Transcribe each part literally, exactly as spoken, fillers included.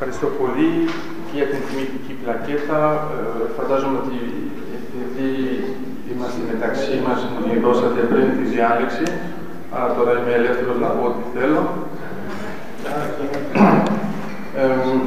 Ευχαριστώ πολύ και για την τιμητική πλακέτα. Ε, φαντάζομαι ότι επειδή είμαστε μεταξύ μας, μου την δώσατε πριν τη διάλεξη, άρα τώρα είμαι ελεύθερος να πω ό,τι θέλω. Ε,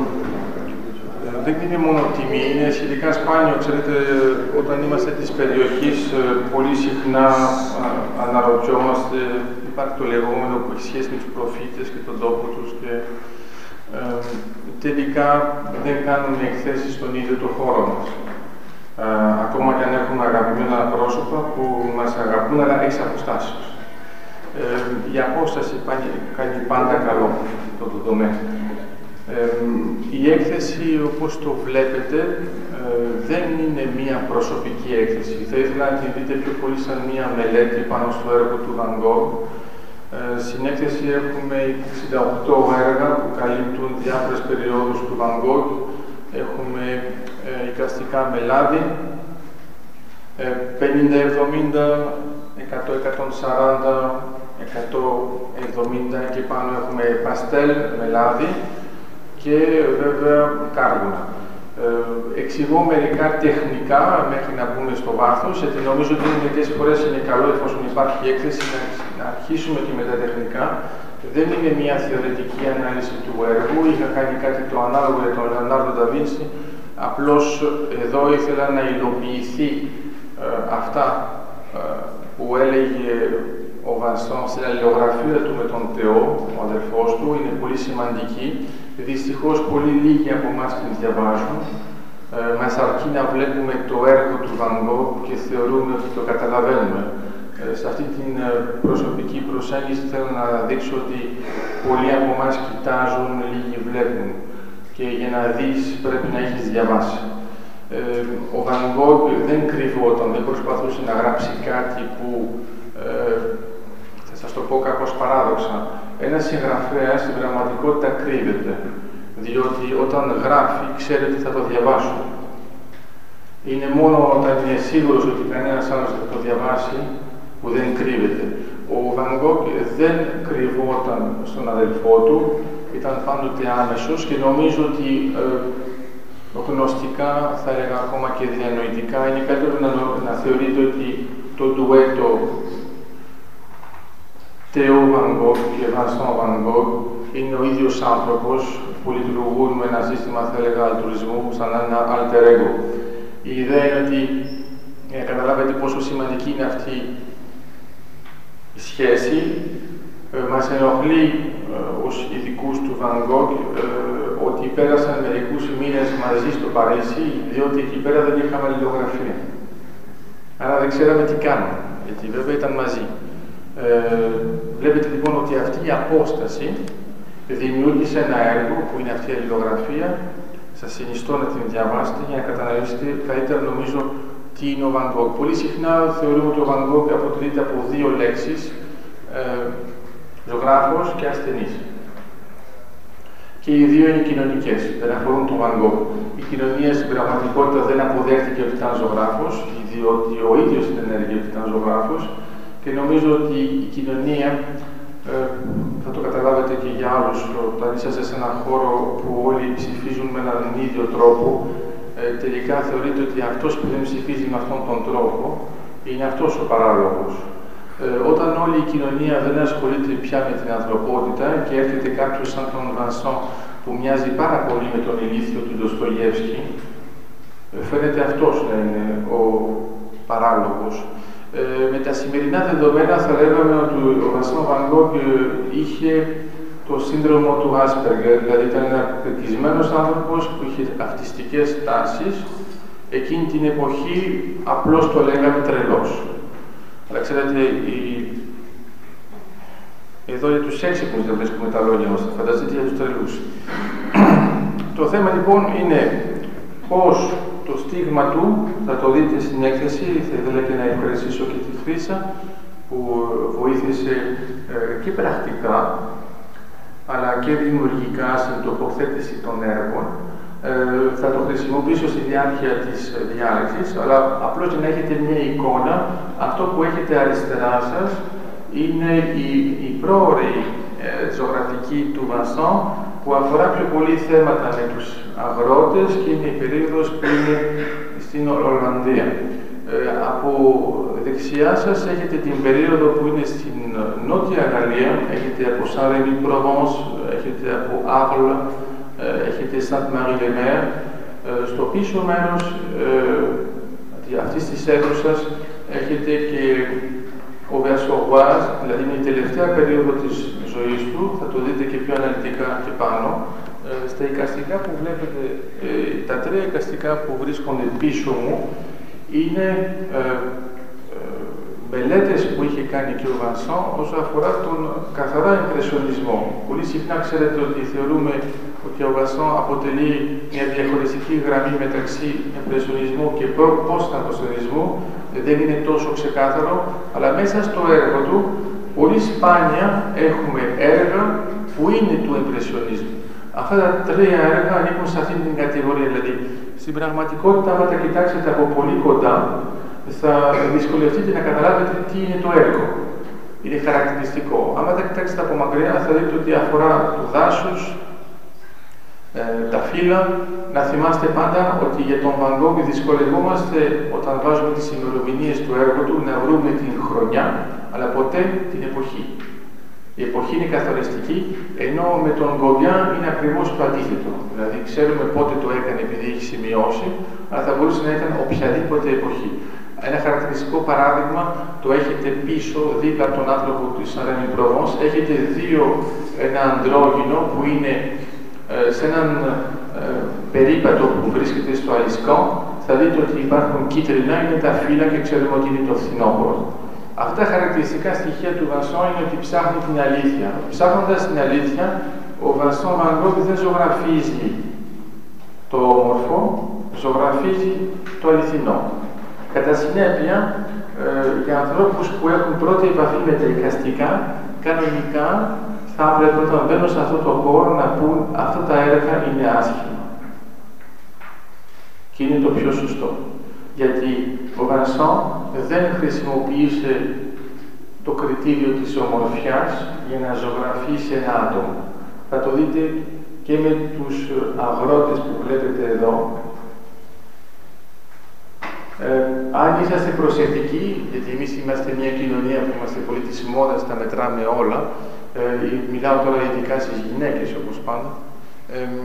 ε, δεν είναι μόνο τιμή, είναι σχετικά σπάνιο. Ξέρετε, όταν είμαστε της περιοχής, πολύ συχνά α, αναρωτιόμαστε, υπάρχει το λεγόμενο που έχει σχέση με τους προφήτες και τον τόπο τους και ε, τελικά δεν κάνουν εκθέσεις στον ίδιο το χώρο μας. Ε, ακόμα και αν έχουμε αγαπημένα πρόσωπα που μας αγαπούν, αλλά εξ αποστάσεως. Ε, η απόσταση κάνει πάντα καλό αυτό το τομέα. Ε, η έκθεση, όπως το βλέπετε, ε, δεν είναι μία προσωπική έκθεση. Θα ήθελα να την δείτε πιο πολύ σαν μία μελέτη πάνω στο έργο του Van Gogh. Ε, στην έκθεση έχουμε εξήντα οκτώ έργα που καλύπτουν διάφορες περιόδους του Van Gogh. Έχουμε ε, εικαστικά με λάδι, ε, πενήντα εβδομήντα, εκατό εκατόν σαράντα, εκατόν εβδομήντα και πάνω έχουμε παστέλ με λάδι και βέβαια κάργουνα. Ε, εξηγώ μερικά τεχνικά μέχρι να μπούμε στο βάθος, γιατί νομίζω ότι μερικές φορές είναι καλό, εφόσον υπάρχει έκθεση, να, να αρχίσουμε και με τα τεχνικά. Δεν είναι μια θεωρητική ανάλυση του έργου, είχα κάνει κάτι το ανάλογο για τον Λεωνάρντο ντα Βίντσι, απλώς εδώ ήθελα να υλοποιηθεί ε, αυτά ε, που έλεγε ο Βανσόν στην αλληλογραφία του με τον Θεό, ο αδελφός του, είναι πολύ σημαντική. Δυστυχώς πολύ λίγοι από εμάς την διαβάζουν. Ε, μας αρκεί να βλέπουμε το έργο του Van Gogh και θεωρούμε ότι το καταλαβαίνουμε. Ε, σε αυτή την ε, προσωπική προσέγγιση θέλω να δείξω ότι πολλοί από εμάς κοιτάζουν, λίγοι βλέπουν. Και για να δεις πρέπει να έχεις διαβάσει. Ε, ο Van Gogh δεν κρυβόταν, δεν προσπαθούσε να γράψει κάτι που ε, θα σας το πω κάπως παράδοξα. Ένας συγγραφέας στην πραγματικότητα κρύβεται, διότι όταν γράφει ξέρει ότι θα το διαβάσω. Είναι μόνο όταν είναι σίγουρος ότι κανένας άλλος θα το διαβάσει που δεν κρύβεται. Ο Van Gogh δεν κρυβόταν στον αδελφό του, ήταν πάντοτε άμεσος και νομίζω ότι ε, γνωστικά, θα έλεγα ακόμα και διανοητικά, είναι καλύτερο να, να θεωρείτε ότι το ντουέτο Theo Van Gogh και Vincent Van Gogh είναι ο ίδιος άνθρωπος που λειτουργούν με ένα σύστημα, θα έλεγα, αλτουρισμού, σαν ένα alter ego. Η ιδέα είναι ότι για να καταλάβετε πόσο σημαντική είναι αυτή η σχέση, ε, μας ενοχλεί ε, ως ειδικούς του Van Gogh ε, ότι πέρασαν μερικούς μήνες μαζί στο Παρίσι, διότι εκεί πέρα δεν είχαμε αλληλογραφία. Άρα δεν ξέραμε τι κάνουμε, γιατί βέβαια ήταν μαζί. Ε, βλέπετε λοιπόν ότι αυτή η απόσταση δημιούργησε ένα έργο που είναι αυτή η αλληλογραφία. Σας συνιστώ να την διαβάσετε για να κατανοήσετε καλύτερα, νομίζω, τι είναι ο Van Gogh. Πολύ συχνά θεωρούμε ότι ο Van Gogh αποτελείται από δύο λέξεις, ε, ζωγράφος και ασθενής. Και οι δύο είναι κοινωνικές, δεν αφορούν τον Van Gogh. Η κοινωνία στην πραγματικότητα δεν αποδέχτηκε ότι ήταν ζωγράφος, διότι ο ίδιος ενέργεια ότι ήταν ζωγράφος. Και νομίζω ότι η κοινωνία, ε, θα το καταλάβετε και για άλλους, όταν είσαστε σε έναν χώρο που όλοι ψηφίζουν με έναν ίδιο τρόπο, ε, τελικά θεωρείται ότι αυτός που δεν ψηφίζει με αυτόν τον τρόπο είναι αυτός ο παράλογος. Ε, όταν όλη η κοινωνία δεν ασχολείται πια με την ανθρωπότητα και έρχεται κάποιος σαν τον Βανσόν που μοιάζει πάρα πολύ με τον ηλίθιο του Ντοστογεύσκη, ε, φαίνεται αυτός να είναι ο παράλογος. Ε, με τα σημερινά δεδομένα θα λέγαμε ότι ο Vincent Van Gogh είχε το σύνδρομο του Asperger, δηλαδή ήταν ένα πεπισμένος άνθρωπος που είχε αυτιστικές τάσεις. Εκείνη την εποχή απλώς το λέγαμε τρελός. Αλλά ξέρετε, η... εδώ για τους έξυπνους δεν βρίσκουμε τα λόγια μας, θα φανταστείτε για τους τρελούς. Το θέμα λοιπόν είναι πώς το στίγμα του, θα το δείτε στην έκθεση, θα ήθελα και να ευχαριστήσω και τη Χρύσα που βοήθησε ε, και πρακτικά αλλά και δημιουργικά στην τοποθέτηση των έργων. Ε, θα το χρησιμοποιήσω στη διάρκεια της διάλεξης, αλλά απλώς για να έχετε μια εικόνα, αυτό που έχετε αριστερά σας είναι η, η πρόωρη ε, ζωγραφική του Vincent που αφορά πιο πολύ θέματα με τους αγρότες και είναι η περίοδος που είναι στην Ολλανδία. Ε, από δεξιά σας έχετε την περίοδο που είναι στην Νότια Γαλλία, έχετε από Saint-Rémy-Provence, έχετε από Arles, έχετε Sainte-Marie-de-Mer. Στο πίσω μέρος ε, αυτής της αίθουσας έχετε και ο Versoix, δηλαδή είναι η τελευταία περίοδο της ζωής του, θα το δείτε και πιο αναλυτικά και πάνω. Ε, στα εικαστικά που βλέπετε, ε, τα τρία εικαστικά που βρίσκονται πίσω μου, είναι ε, ε, μελέτες που είχε κάνει και ο Βανσάν όσο αφορά τον καθαρά ιμπρεσιονισμό. Πολύ συχνά ξέρετε ότι θεωρούμε ότι ο Βανσάν αποτελεί μια διαχωριστική γραμμή μεταξύ ιμπρεσιονισμού και post-impressionισμού. Δεν είναι τόσο ξεκάθαρο, αλλά μέσα στο έργο του πολύ σπάνια έχουμε έργα που είναι του ιμπρεσιονισμού. Αυτά τα τρία έργα ανήκουν σε αυτή την κατηγορία. Δηλαδή, στην πραγματικότητα, άμα τα κοιτάξετε από πολύ κοντά, θα δυσκολευτείτε να καταλάβετε τι είναι το έργο. Είναι χαρακτηριστικό. Άμα τα κοιτάξετε από μακριά, θα δείτε ότι αφορά το δάσος, ε, τα φύλλα. Να θυμάστε πάντα ότι για τον Van Gogh δυσκολευόμαστε όταν βάζουμε τις ημερομηνίες του έργου του να βρούμε την χρονιά, αλλά ποτέ την εποχή. Η εποχή είναι καθοριστική, ενώ με τον Gauguin είναι ακριβώς το αντίθετο. Δηλαδή, ξέρουμε πότε το έκανε επειδή έχει σημειώσει, αλλά θα μπορούσε να ήταν οποιαδήποτε εποχή. Ένα χαρακτηριστικό παράδειγμα το έχετε πίσω, δίπλα από τον άνθρωπο του Saint-Rémy-Provence. Έχετε δύο, ένα ανδρόγυνο που είναι ε, σε έναν ε, περίπατο που βρίσκεται στο Αλισκόν. Θα δείτε ότι υπάρχουν κίτρινα, είναι τα φύλλα και ξέρουμε ότι είναι το φθινόπωρο. Αυτά τα χαρακτηριστικά στοιχεία του Βανσάν είναι ότι ψάχνει την αλήθεια. Ψάχνοντας την αλήθεια, ο Βανσάν Van Gogh δεν ζωγραφίζει το όμορφο, ζωγραφίζει το αληθινό. Κατά συνέπεια, ε, για ανθρώπους που έχουν πρώτη επαφή με τα εικαστικά, κανονικά θα έπρεπε όταν μπαίνουν σε αυτό το χώρο να πούν αυτά τα έργα είναι άσχημα. Και είναι το πιο σωστό. Γιατί ο Βανσάν δεν χρησιμοποίησε το κριτήριο της ομορφιάς για να ζωγραφίσει ένα άτομο. Θα το δείτε και με τους αγρότες που βλέπετε εδώ. Ε, αν είσαστε προσεκτικοί, γιατί εμείς είμαστε μια κοινωνία που είμαστε πολύ της μόδας, τα μετράμε όλα, ε, μιλάω τώρα ειδικά στις γυναίκες όπως πάντα, ε,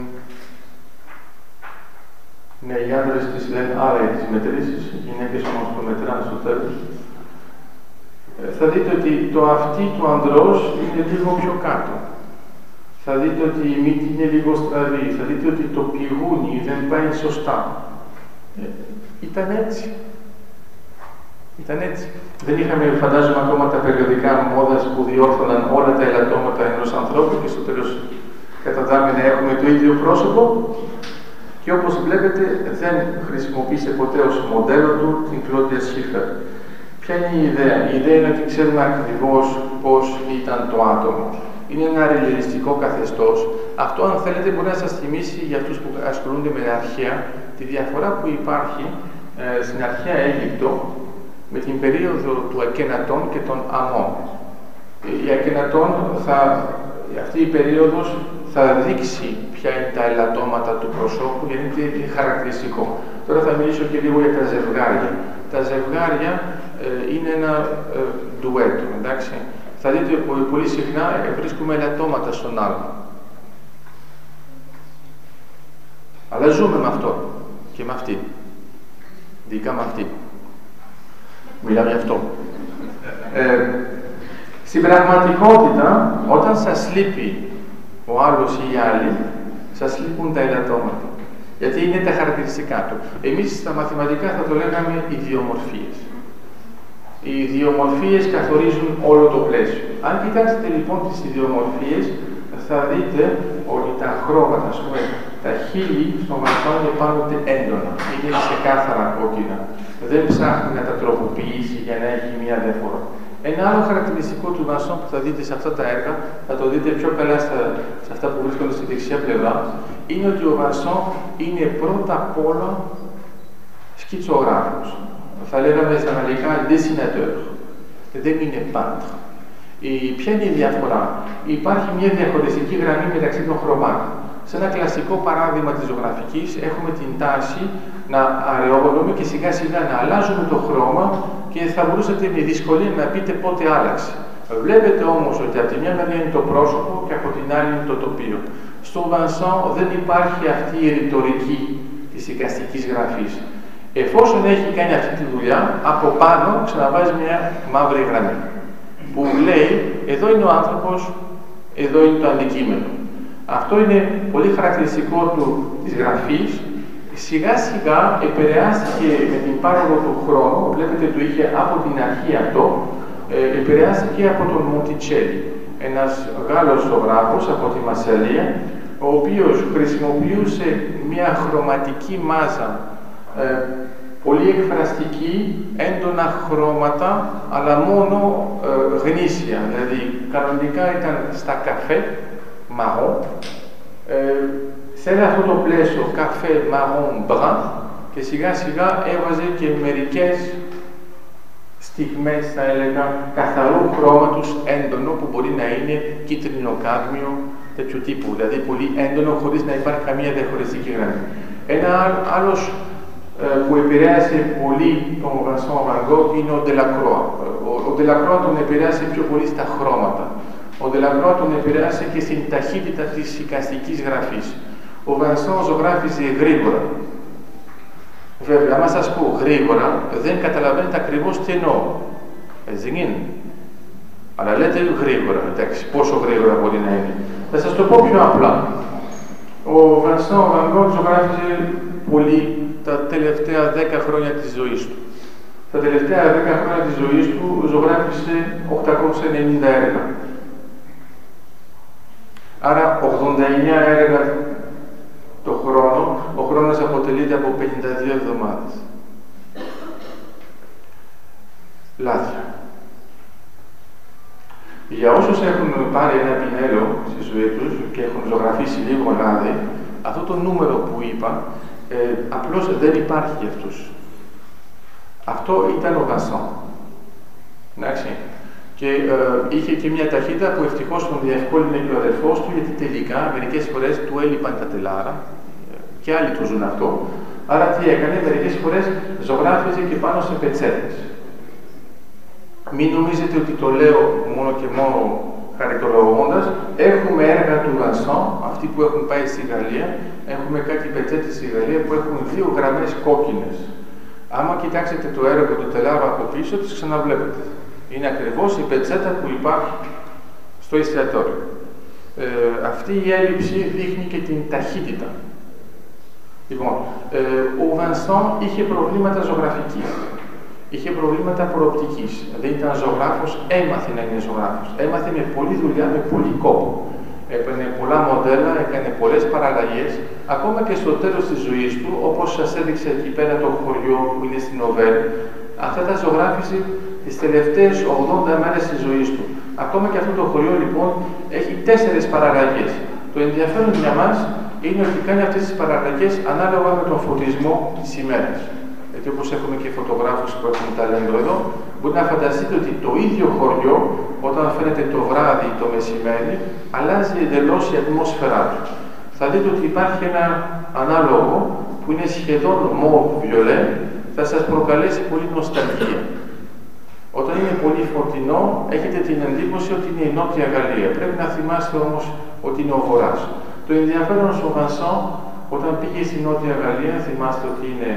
ναι, οι άντρες τις λένε άρα τις μετρήσεις, οι γυναίκες όμως το μετράνε στο τέλος. Ε, θα δείτε ότι το αυτί του ανδρός είναι λίγο πιο κάτω. Θα δείτε ότι η μύτη είναι λίγο στραβή. Θα δείτε ότι το πηγούνι δεν πάει σωστά. Ε, ήταν έτσι. Ήταν έτσι. Δεν είχαμε, φαντάζομαι, ακόμα τα περιοδικά μόδας που διόρθωναν όλα τα ελαττώματα ενός ανθρώπου και στο τέλος καταδάμε να έχουμε το ίδιο πρόσωπο. Και όπως βλέπετε, δεν χρησιμοποίησε ποτέ ως μοντέλο του την Claudia Schiffer. Ποια είναι η ιδέα? Η ιδέα είναι ότι ξέρουμε ακριβώς πώς ήταν το άτομο. Είναι ένα ρεαλιστικό καθεστώς. Αυτό, αν θέλετε, μπορεί να σας θυμίσει για αυτούς που ασχολούνται με αρχαία τη διαφορά που υπάρχει ε, στην αρχαία Αίγυπτο με την περίοδο του Ακενατών και των Αμών. Η Ακενατών, θα, αυτή η περίοδος θα δείξει ποια είναι τα ελαττώματα του προσώπου, γιατί είναι χαρακτηριστικό. Τώρα θα μιλήσω και λίγο για τα ζευγάρια. Τα ζευγάρια ε, είναι ένα ε, ντουέτο, εντάξει. Θα δείτε ότι πολύ συχνά βρίσκουμε ελαττώματα στον άλλο. Αλλά ζούμε με αυτό και με αυτή. Ειδικά με αυτή. Μιλάμε γι' αυτό. Ε, στην πραγματικότητα, όταν σας λείπει ο άλλος ή η άλλη, σας λείπουν τα ελαττώματα. Γιατί είναι τα χαρακτηριστικά του. Εμείς στα μαθηματικά θα το λέγαμε ιδιομορφίες. Οι ιδιομορφίες καθορίζουν όλο το πλαίσιο. Αν κοιτάξετε λοιπόν τις ιδιομορφίες, θα δείτε ότι τα χρώματα, ας πούμε, τα χείλη στο Βανσάν είναι πάντοτε έντονα. Είναι ξεκάθαρα κόκκινα. Δεν ψάχνει να τα τροποποιήσει για να έχει μια διαφορά. Ένα άλλο χαρακτηριστικό του Βανσάν που θα δείτε σε αυτά τα έργα, θα το δείτε πιο καλά στα, σε αυτά που βρίσκονται στη δεξιά πλευρά, είναι ότι ο Βανσάν είναι πρώτα απ' όλα σκητσογράφος. Θα λέγαμε στα γαλλικά dessinateur. Δεν είναι peintre. Η, ποια είναι η διαφορά? Υπάρχει μια διαχωριστική γραμμή μεταξύ των χρωμάτων. Σε ένα κλασικό παράδειγμα της ζωγραφικής έχουμε την τάση να αραιώνουμε και σιγά σιγά να αλλάζουμε το χρώμα και θα μπορούσατε με δυσκολία να πείτε πότε άλλαξε. Βλέπετε όμως ότι από τη μια μεριά είναι το πρόσωπο και από την άλλη είναι το τοπίο. Στον Βανσάν δεν υπάρχει αυτή η ρητορική της εικαστικής γραφής. Εφόσον έχει κάνει αυτή τη δουλειά, από πάνω ξαναβάζει μια μαύρη γραμμή που λέει εδώ είναι ο άνθρωπος, εδώ είναι το αντικείμενο. Αυτό είναι πολύ χαρακτηριστικό του, της γραφής. Σιγά σιγά επηρεάστηκε με την πάροδο του χρόνου, βλέπετε το είχε από την αρχή αυτό, ε, επηρεάστηκε από τον Μοντιτσέλη, ένας Γάλλος ζωγράφος από τη Μασσαλία, ο οποίος χρησιμοποιούσε μια χρωματική μάζα ε, πολύ εκφραστική, έντονα χρώματα, αλλά μόνο ε, γνήσια. Δηλαδή, κανονικά ήταν στα καφέ, μαρόν, ε, σε αυτό το πλαίσιο καφέ, μαρόν, μπραν, και σιγά σιγά έβαζε και μερικές στιγμές, θα έλεγα, καθαρού χρώματος έντονο, που μπορεί να είναι κίτρινο κάδμιο, τέτοιου τύπου, δηλαδή πολύ έντονο, χωρίς να υπάρχει καμία διαχωριστική γραμμή. Ένα άλλος που επηρέασε πολύ τον Βανσάν Βαν Γκόγκ είναι ο Ντελακρόα. Ο Ντελακρόα τον επηρέασε πιο πολύ στα χρώματα. Ο Ντελακρόα τον επηρέασε και στην ταχύτητα της εικαστικής γραφής. Ο Βανσάν ζωγράφιζε γρήγορα. Βέβαια, άμα σας πω γρήγορα, δεν καταλαβαίνετε ακριβώς τι εννοώ. Έτσι δεν είναι? Αλλά λέτε γρήγορα, εντάξει, πόσο γρήγορα μπορεί να είναι. Θα σας το πω πιο απλά. Ο Βανσάν Βαν Γκόγκ ζωγράφιζε πολύ τα τελευταία δέκα χρόνια της ζωής του. Τα τελευταία δέκα χρόνια της ζωής του ζωγράφισε οκτακόσια ενενήντα έργα. Άρα ογδόντα εννέα έργα το χρόνο, ο χρόνος αποτελείται από πενήντα δύο εβδομάδες. Λάθη. Για όσους έχουν πάρει ένα πινέλο στη ζωή τους και έχουν ζωγραφίσει λίγο λάδι, αυτό το νούμερο που είπα Ε, απλώς δεν υπάρχει για αυτούς. Αυτό ήταν ο Βανσάν. Εντάξει. Και ε, είχε και μια ταχύτητα που ευτυχώς τον διευκόλυνε και ο αδελφός του, γιατί τελικά μερικές φορές του έλειπαν τα τελάρα και άλλοι του ζουν αυτό. Άρα τι έκανε, μερικές φορές ζωγράφιζε και πάνω σε πετσέτες. Μην νομίζετε ότι το λέω μόνο και μόνο χαριτολογώντας. Έχουμε έργα του Βανσάν, αυτοί που έχουν πάει στη Γαλλία, έχουμε κάτι πετσέτες στη Γαλλία που έχουν δύο γραμμές κόκκινες. Άμα κοιτάξετε το έργο του τελάρο από πίσω, τις ξαναβλέπετε. Είναι ακριβώς η πετσέτα που υπάρχει στο εστιατόριο. Ε, αυτή η έλλειψη δείχνει και την ταχύτητα. Λοιπόν, ε, ο Βανσάν είχε προβλήματα ζωγραφικής. Είχε προβλήματα προοπτικής. Δεν ήταν ζωγράφος, έμαθε να είναι ζωγράφος. Έμαθε με πολλή δουλειά, με πολύ κόπο. Έπαιρνε πολλά μοντέλα, έκανε πολλές παραλλαγές. Ακόμα και στο τέλος της ζωής του, όπως σας έδειξε εκεί πέρα το χωριό που είναι στην Οβέρ, αυτά τα ζωγράφιζε τις τελευταίες ογδόντα μέρες της ζωής του. Ακόμα και αυτό το χωριό λοιπόν έχει τέσσερις παραλλαγές. Το ενδιαφέρον για μας είναι ότι κάνει αυτές τις παραλλαγές ανάλογα με τον φωτισμό της ημέρας. Γιατί όπως έχουμε και φωτογράφους που έχουν ταλέντο εδώ, μπορεί να φανταστείτε ότι το ίδιο χωριό, όταν φαίνεται το βράδυ ή το μεσημέρι, αλλάζει εντελώς η ατμόσφαιρά του. Θα δείτε ότι υπάρχει ένα ανάλογο που είναι σχεδόν μοβ βιολέ, θα σας προκαλέσει πολύ νοσταλγία. Όταν είναι πολύ φωτεινό, έχετε την εντύπωση ότι είναι η Νότια Γαλλία. Πρέπει να θυμάστε όμως ότι είναι ο Βορράς. Το ενδιαφέρον στο Βανσάν, όταν πήγε στη Νότια Γαλλία, θυμάστε ότι είναι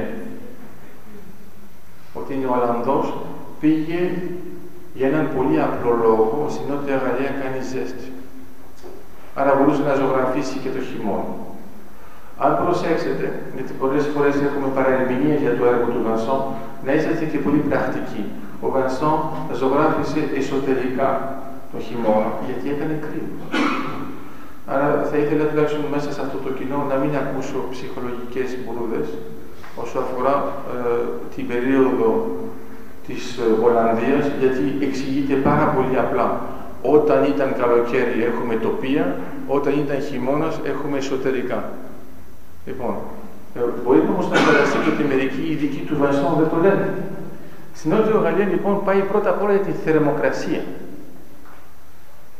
ότι είναι ο Ολλανδός, πήγε για έναν πολύ απλό λόγο, στη Νότια Γαλλία κάνει ζέστη. Άρα μπορούσε να ζωγραφίσει και το χειμώνα. Αν προσέξετε, γιατί πολλές φορές έχουμε παραερμηνίες για το έργο του Βανσάν, να είσαστε και πολύ πρακτικοί. Ο Βανσάν ζωγράφισε εσωτερικά το χειμώνα, γιατί έκανε κρύο. Άρα θα ήθελα τουλάχιστον μέσα σε αυτό το κοινό να μην ακούσω ψυχολογικές μπουρούδες όσο αφορά ε, την περίοδο της ε, Ολλανδίας, γιατί εξηγείται πάρα πολύ απλά. Όταν ήταν καλοκαίρι έχουμε τοπία, όταν ήταν χειμώνας έχουμε εσωτερικά. Λοιπόν, ε, μπορείτε όμως να φανταστείτε ότι μερικοί ειδικοί του Βανσάν δεν το λένε. Στην Νότια Γαλλία λοιπόν πάει πρώτα απ' όλα για τη θερμοκρασία.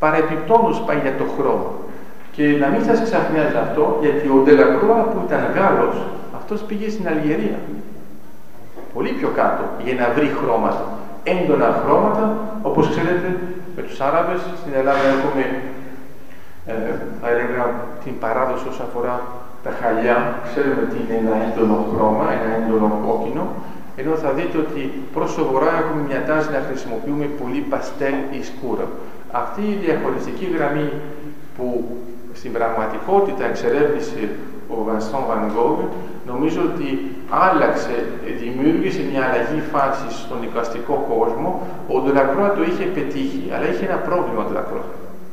παρεπιπτόντως πάει για το χρώμα. Και να μην σας ξαφνιάζει αυτό, γιατί ο Ντελακρούα που ήταν Γάλλος, αυτός πήγε στην Αλγερία. Πολύ πιο κάτω, για να βρει χρώματα. Έντονα χρώματα, όπως ξέρετε, με τους Άραβες, στην Ελλάδα έχουμε, ε, θα έλεγα, την παράδοση όσον αφορά τα χαλιά. Ξέρουμε τι είναι ένα έντονο χρώμα, ένα έντονο κόκκινο, ενώ θα δείτε ότι προς το βορρά έχουμε μια τάση να χρησιμοποιούμε πολύ παστέλ ή σκούρα. Αυτή η διαχωριστική γραμμή που στην πραγματικότητα εξερεύνησε ο Βανσόν Βαν Γκόγκ, νομίζω ότι άλλαξε, δημιούργησε μια αλλαγή φάση στον εικαστικό κόσμο. Ο Ντελακρούα το είχε πετύχει, αλλά είχε ένα πρόβλημα ο Ντελακρούα.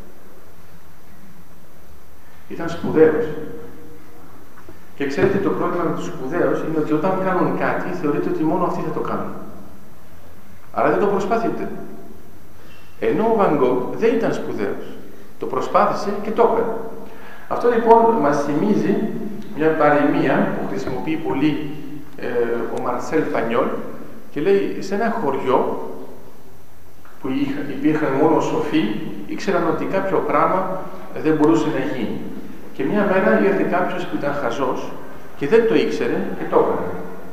Ήταν σπουδαίος. Και ξέρετε, το πρόβλημα με τους σπουδαίους είναι ότι όταν κάνουν κάτι, θεωρείτε ότι μόνο αυτοί θα το κάνουν. Άρα δεν το προσπαθείτε. Ενώ ο Βαν Γκόγκ δεν ήταν σπουδαίος. Το προσπάθησε και το έκανε. Αυτό λοιπόν μας θυμίζει μια παροιμία που χρησιμοποιεί πολύ ε, ο Μαρσέλ Φανιόλ και λέει, σε ένα χωριό που υπήρχαν μόνο σοφοί, ήξεραν ότι κάποιο πράγμα δεν μπορούσε να γίνει. Και μια μέρα ήρθε κάποιος που ήταν χαζός και δεν το ήξερε και το έκανε.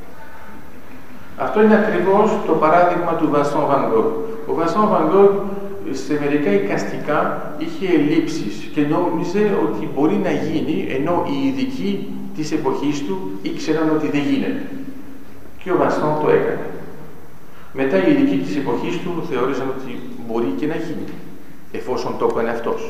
Αυτό είναι ακριβώς το παράδειγμα του Βανσόν Βαν Γκόγκ. Ο Βανσόν Βαν Γκόγκ σε μερικά εικαστικά είχε ελλείψεις και νόμιζε ότι μπορεί να γίνει, ενώ οι ειδικοί της εποχής του ήξεραν ότι δεν γίνεται. Και ο Βανσόν το έκανε. Μετά οι ειδικοί της εποχής του θεώρησαν ότι μπορεί και να γίνει, εφόσον το έκανε αυτός.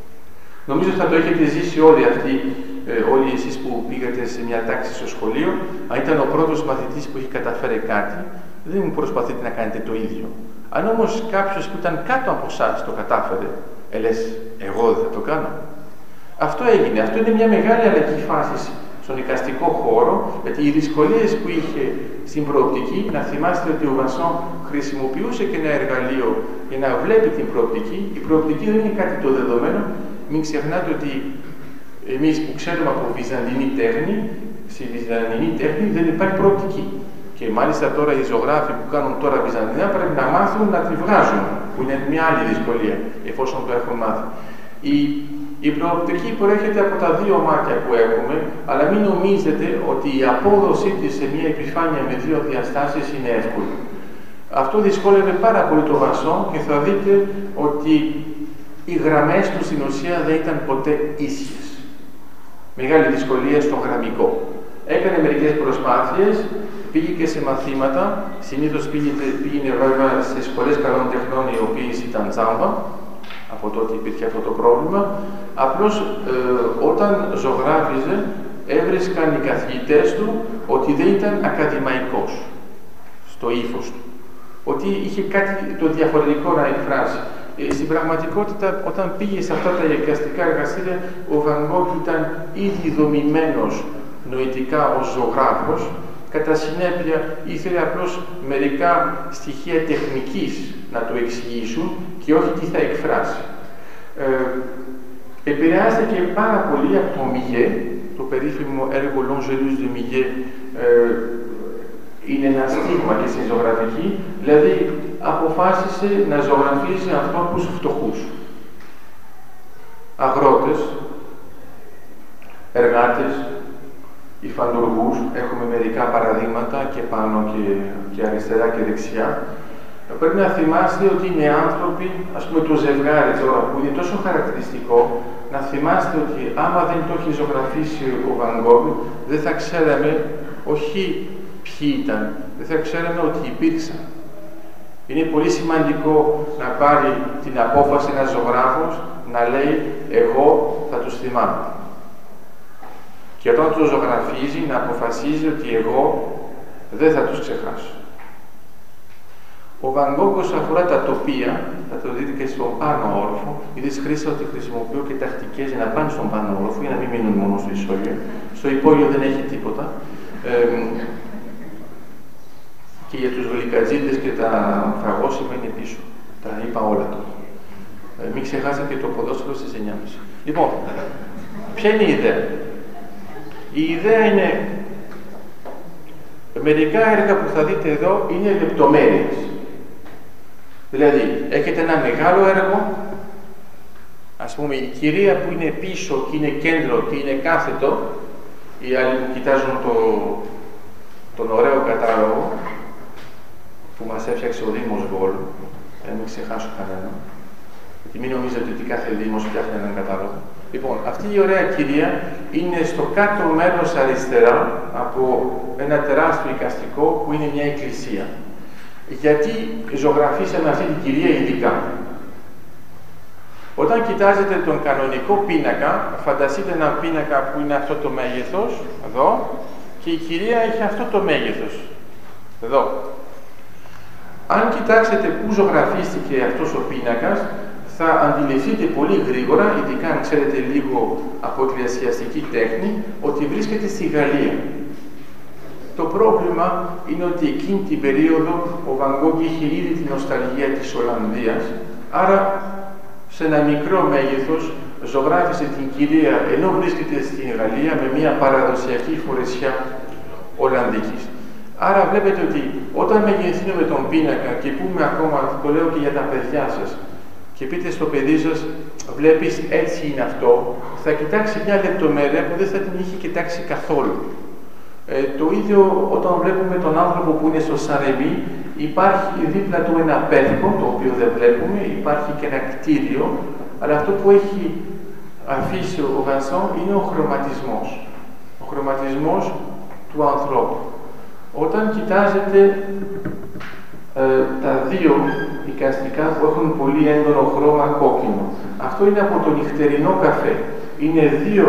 Νομίζω θα το έχετε ζήσει όλοι αυτοί, ε, όλοι εσείς που πήγατε σε μια τάξη στο σχολείο. Αν ήταν ο πρώτος μαθητής που έχει καταφέρει κάτι, δεν προσπαθείτε να κάνετε το ίδιο. Αν όμως κάποιος που ήταν κάτω από εσάς το κατάφερε, ε, λες, εγώ δεν θα το κάνω. Αυτό έγινε. Αυτό είναι μια μεγάλη αλλαγή φάσης στον εικαστικό χώρο, γιατί οι δυσκολίες που είχε στην προοπτική, να θυμάστε ότι ο Βανσόν χρησιμοποιούσε και ένα εργαλείο για να βλέπει την προοπτική. Η προοπτική δεν είναι κάτι το δεδομένο. Μην ξεχνάτε ότι εμείς που ξέρουμε από βυζαντινή τέχνη, στη βυζαντινή τέχνη δεν υπάρχει προοπτική. Και μάλιστα τώρα οι ζωγράφοι που κάνουν τώρα βυζαντινά πρέπει να μάθουν να τη βγάζουν, που είναι μια άλλη δυσκολία, εφόσον το έχουν μάθει. Η, η προοπτική προέρχεται από τα δύο μάτια που έχουμε, αλλά μην νομίζετε ότι η απόδοσή της σε μια επιφάνεια με δύο διαστάσεις είναι εύκολη. Αυτό δυσκόλευε πάρα πολύ το Βανσόν και θα δείτε ότι οι γραμμές του στην ουσία δεν ήταν ποτέ ίσιες. Μεγάλη δυσκολία στο γραμμικό. Έκανε μερικές προσπάθειες, πήγε και σε μαθήματα, συνήθως πήγαινε βέβαια σε σχολές καλών τεχνών οι οποίες ήταν τζάμπα, από τότε υπήρχε αυτό το πρόβλημα. Απλώς ε, όταν ζωγράφιζε έβρισκαν οι καθηγητές του ότι δεν ήταν ακαδημαϊκός στο ύφος του, ότι είχε κάτι το διαφορετικό να εκφράσει. Ε, στην πραγματικότητα, όταν πήγε σε αυτά τα εικαστικά εργαστήρια, ο Βαν Γκόγκ ήταν ήδη δομημένος νοητικά ως ζωγράφος. Κατά συνέπεια, ήθελε απλώς μερικά στοιχεία τεχνικής να το εξηγήσουν και όχι τι θα εκφράσει. Ε, επηρεάστηκε πάρα πολύ από το Μιγέ, το περίφημο έργο L'Angélus de Millet, ε, είναι ένα στίγμα και στη ζωγραφική, δηλαδή αποφάσισε να ζωγραφίσει ανθρώπους φτωχούς. Αγρότες, εργάτες, υφαντουργούς, έχουμε μερικά παραδείγματα και πάνω και, και αριστερά και δεξιά. Πρέπει να θυμάστε ότι είναι άνθρωποι, ας πούμε το ζευγάρι τώρα που είναι τόσο χαρακτηριστικό, να θυμάστε ότι άμα δεν το έχει ζωγραφίσει ο Βαν Γκόγκ, δεν θα ξέραμε όχι ποιοι ήταν, δεν θα ξέραμε ότι υπήρξαν. Είναι πολύ σημαντικό να πάρει την απόφαση ένας ζωγράφος να λέει εγώ θα τους θυμάμαι. Και όταν το ζωγραφίζει να αποφασίζει ότι εγώ δεν θα τους ξεχάσω. Ο Βαν Γκόγκ όσον αφορά τα τοπία, θα το δείτε και στον πάνω όροφο, είδες Χρήσα ότι χρησιμοποιώ και τακτικές για να πάνε στον πάνω όροφο, για να μην μείνουν μόνο στο ισόγειο. Στο υπόγειο δεν έχει τίποτα. Ε, και για τους γλυκατζίδες και τα φαγόσιμα είναι πίσω. Τα είπα όλα τώρα. Ε, μην ξεχάσετε το ποδόσφαιρο στις εννιά και μισή. Λοιπόν, ποια είναι η ιδέα. Η ιδέα είναι, μερικά έργα που θα δείτε εδώ είναι λεπτομέρειες. Δηλαδή, έχετε ένα μεγάλο έργο Ας πούμε, η κυρία που είναι πίσω και είναι κέντρο και είναι κάθετο, οι άλλοι που κοιτάζουν το, τον ωραίο κατάλογο που μας έφτιαξε ο Δήμος Βόλου, να μην ξεχάσω κανένα, γιατί μην νομίζετε ότι κάθε Δήμος φτιάχνει έναν κατάλογο. Λοιπόν, αυτή η ωραία κυρία είναι στο κάτω μέρος αριστερά από ένα τεράστιο εικαστικό που είναι μια εκκλησία. Γιατί ζωγραφίσαμε αυτή την κυρία ειδικά? Όταν κοιτάζετε τον κανονικό πίνακα, φανταστείτε έναν πίνακα που είναι αυτό το μέγεθος, εδώ, και η κυρία έχει αυτό το μέγεθος, εδώ. Αν κοιτάξετε πού ζωγραφίστηκε αυτός ο πίνακας, θα αντιληφθείτε πολύ γρήγορα, ειδικά αν ξέρετε λίγο από εκκλησιαστική τέχνη, ότι βρίσκεται στη Γαλλία. Το πρόβλημα είναι ότι εκείνη την περίοδο ο Βαν Γκόγκ είχε ήδη την νοσταλγία της Ολλανδίας, άρα σε ένα μικρό μέγεθος ζωγράφισε την κυρία ενώ βρίσκεται στην Γαλλία με μια παραδοσιακή φορεσιά Ολλανδικής. Άρα βλέπετε ότι όταν μεγεθύνουμε τον πίνακα και πούμε ακόμα, το λέω και για τα παιδιά σας, και πείτε στο παιδί σας, βλέπεις έτσι είναι αυτό, θα κοιτάξει μια λεπτομέρεια που δεν θα την είχε κοιτάξει καθόλου. Ε, το ίδιο όταν βλέπουμε τον άνθρωπο που είναι στο Σαρεμί, υπάρχει δίπλα του ένα πέθηκο, το οποίο δεν βλέπουμε, υπάρχει και ένα κτίριο, αλλά αυτό που έχει αφήσει ο Βανσόν είναι ο χρωματισμός. Ο χρωματισμός του ανθρώπου. Όταν κοιτάζετε ε, τα δύο εικαστικά που έχουν πολύ έντονο χρώμα κόκκινο, αυτό είναι από το νυχτερινό καφέ. Είναι δύο,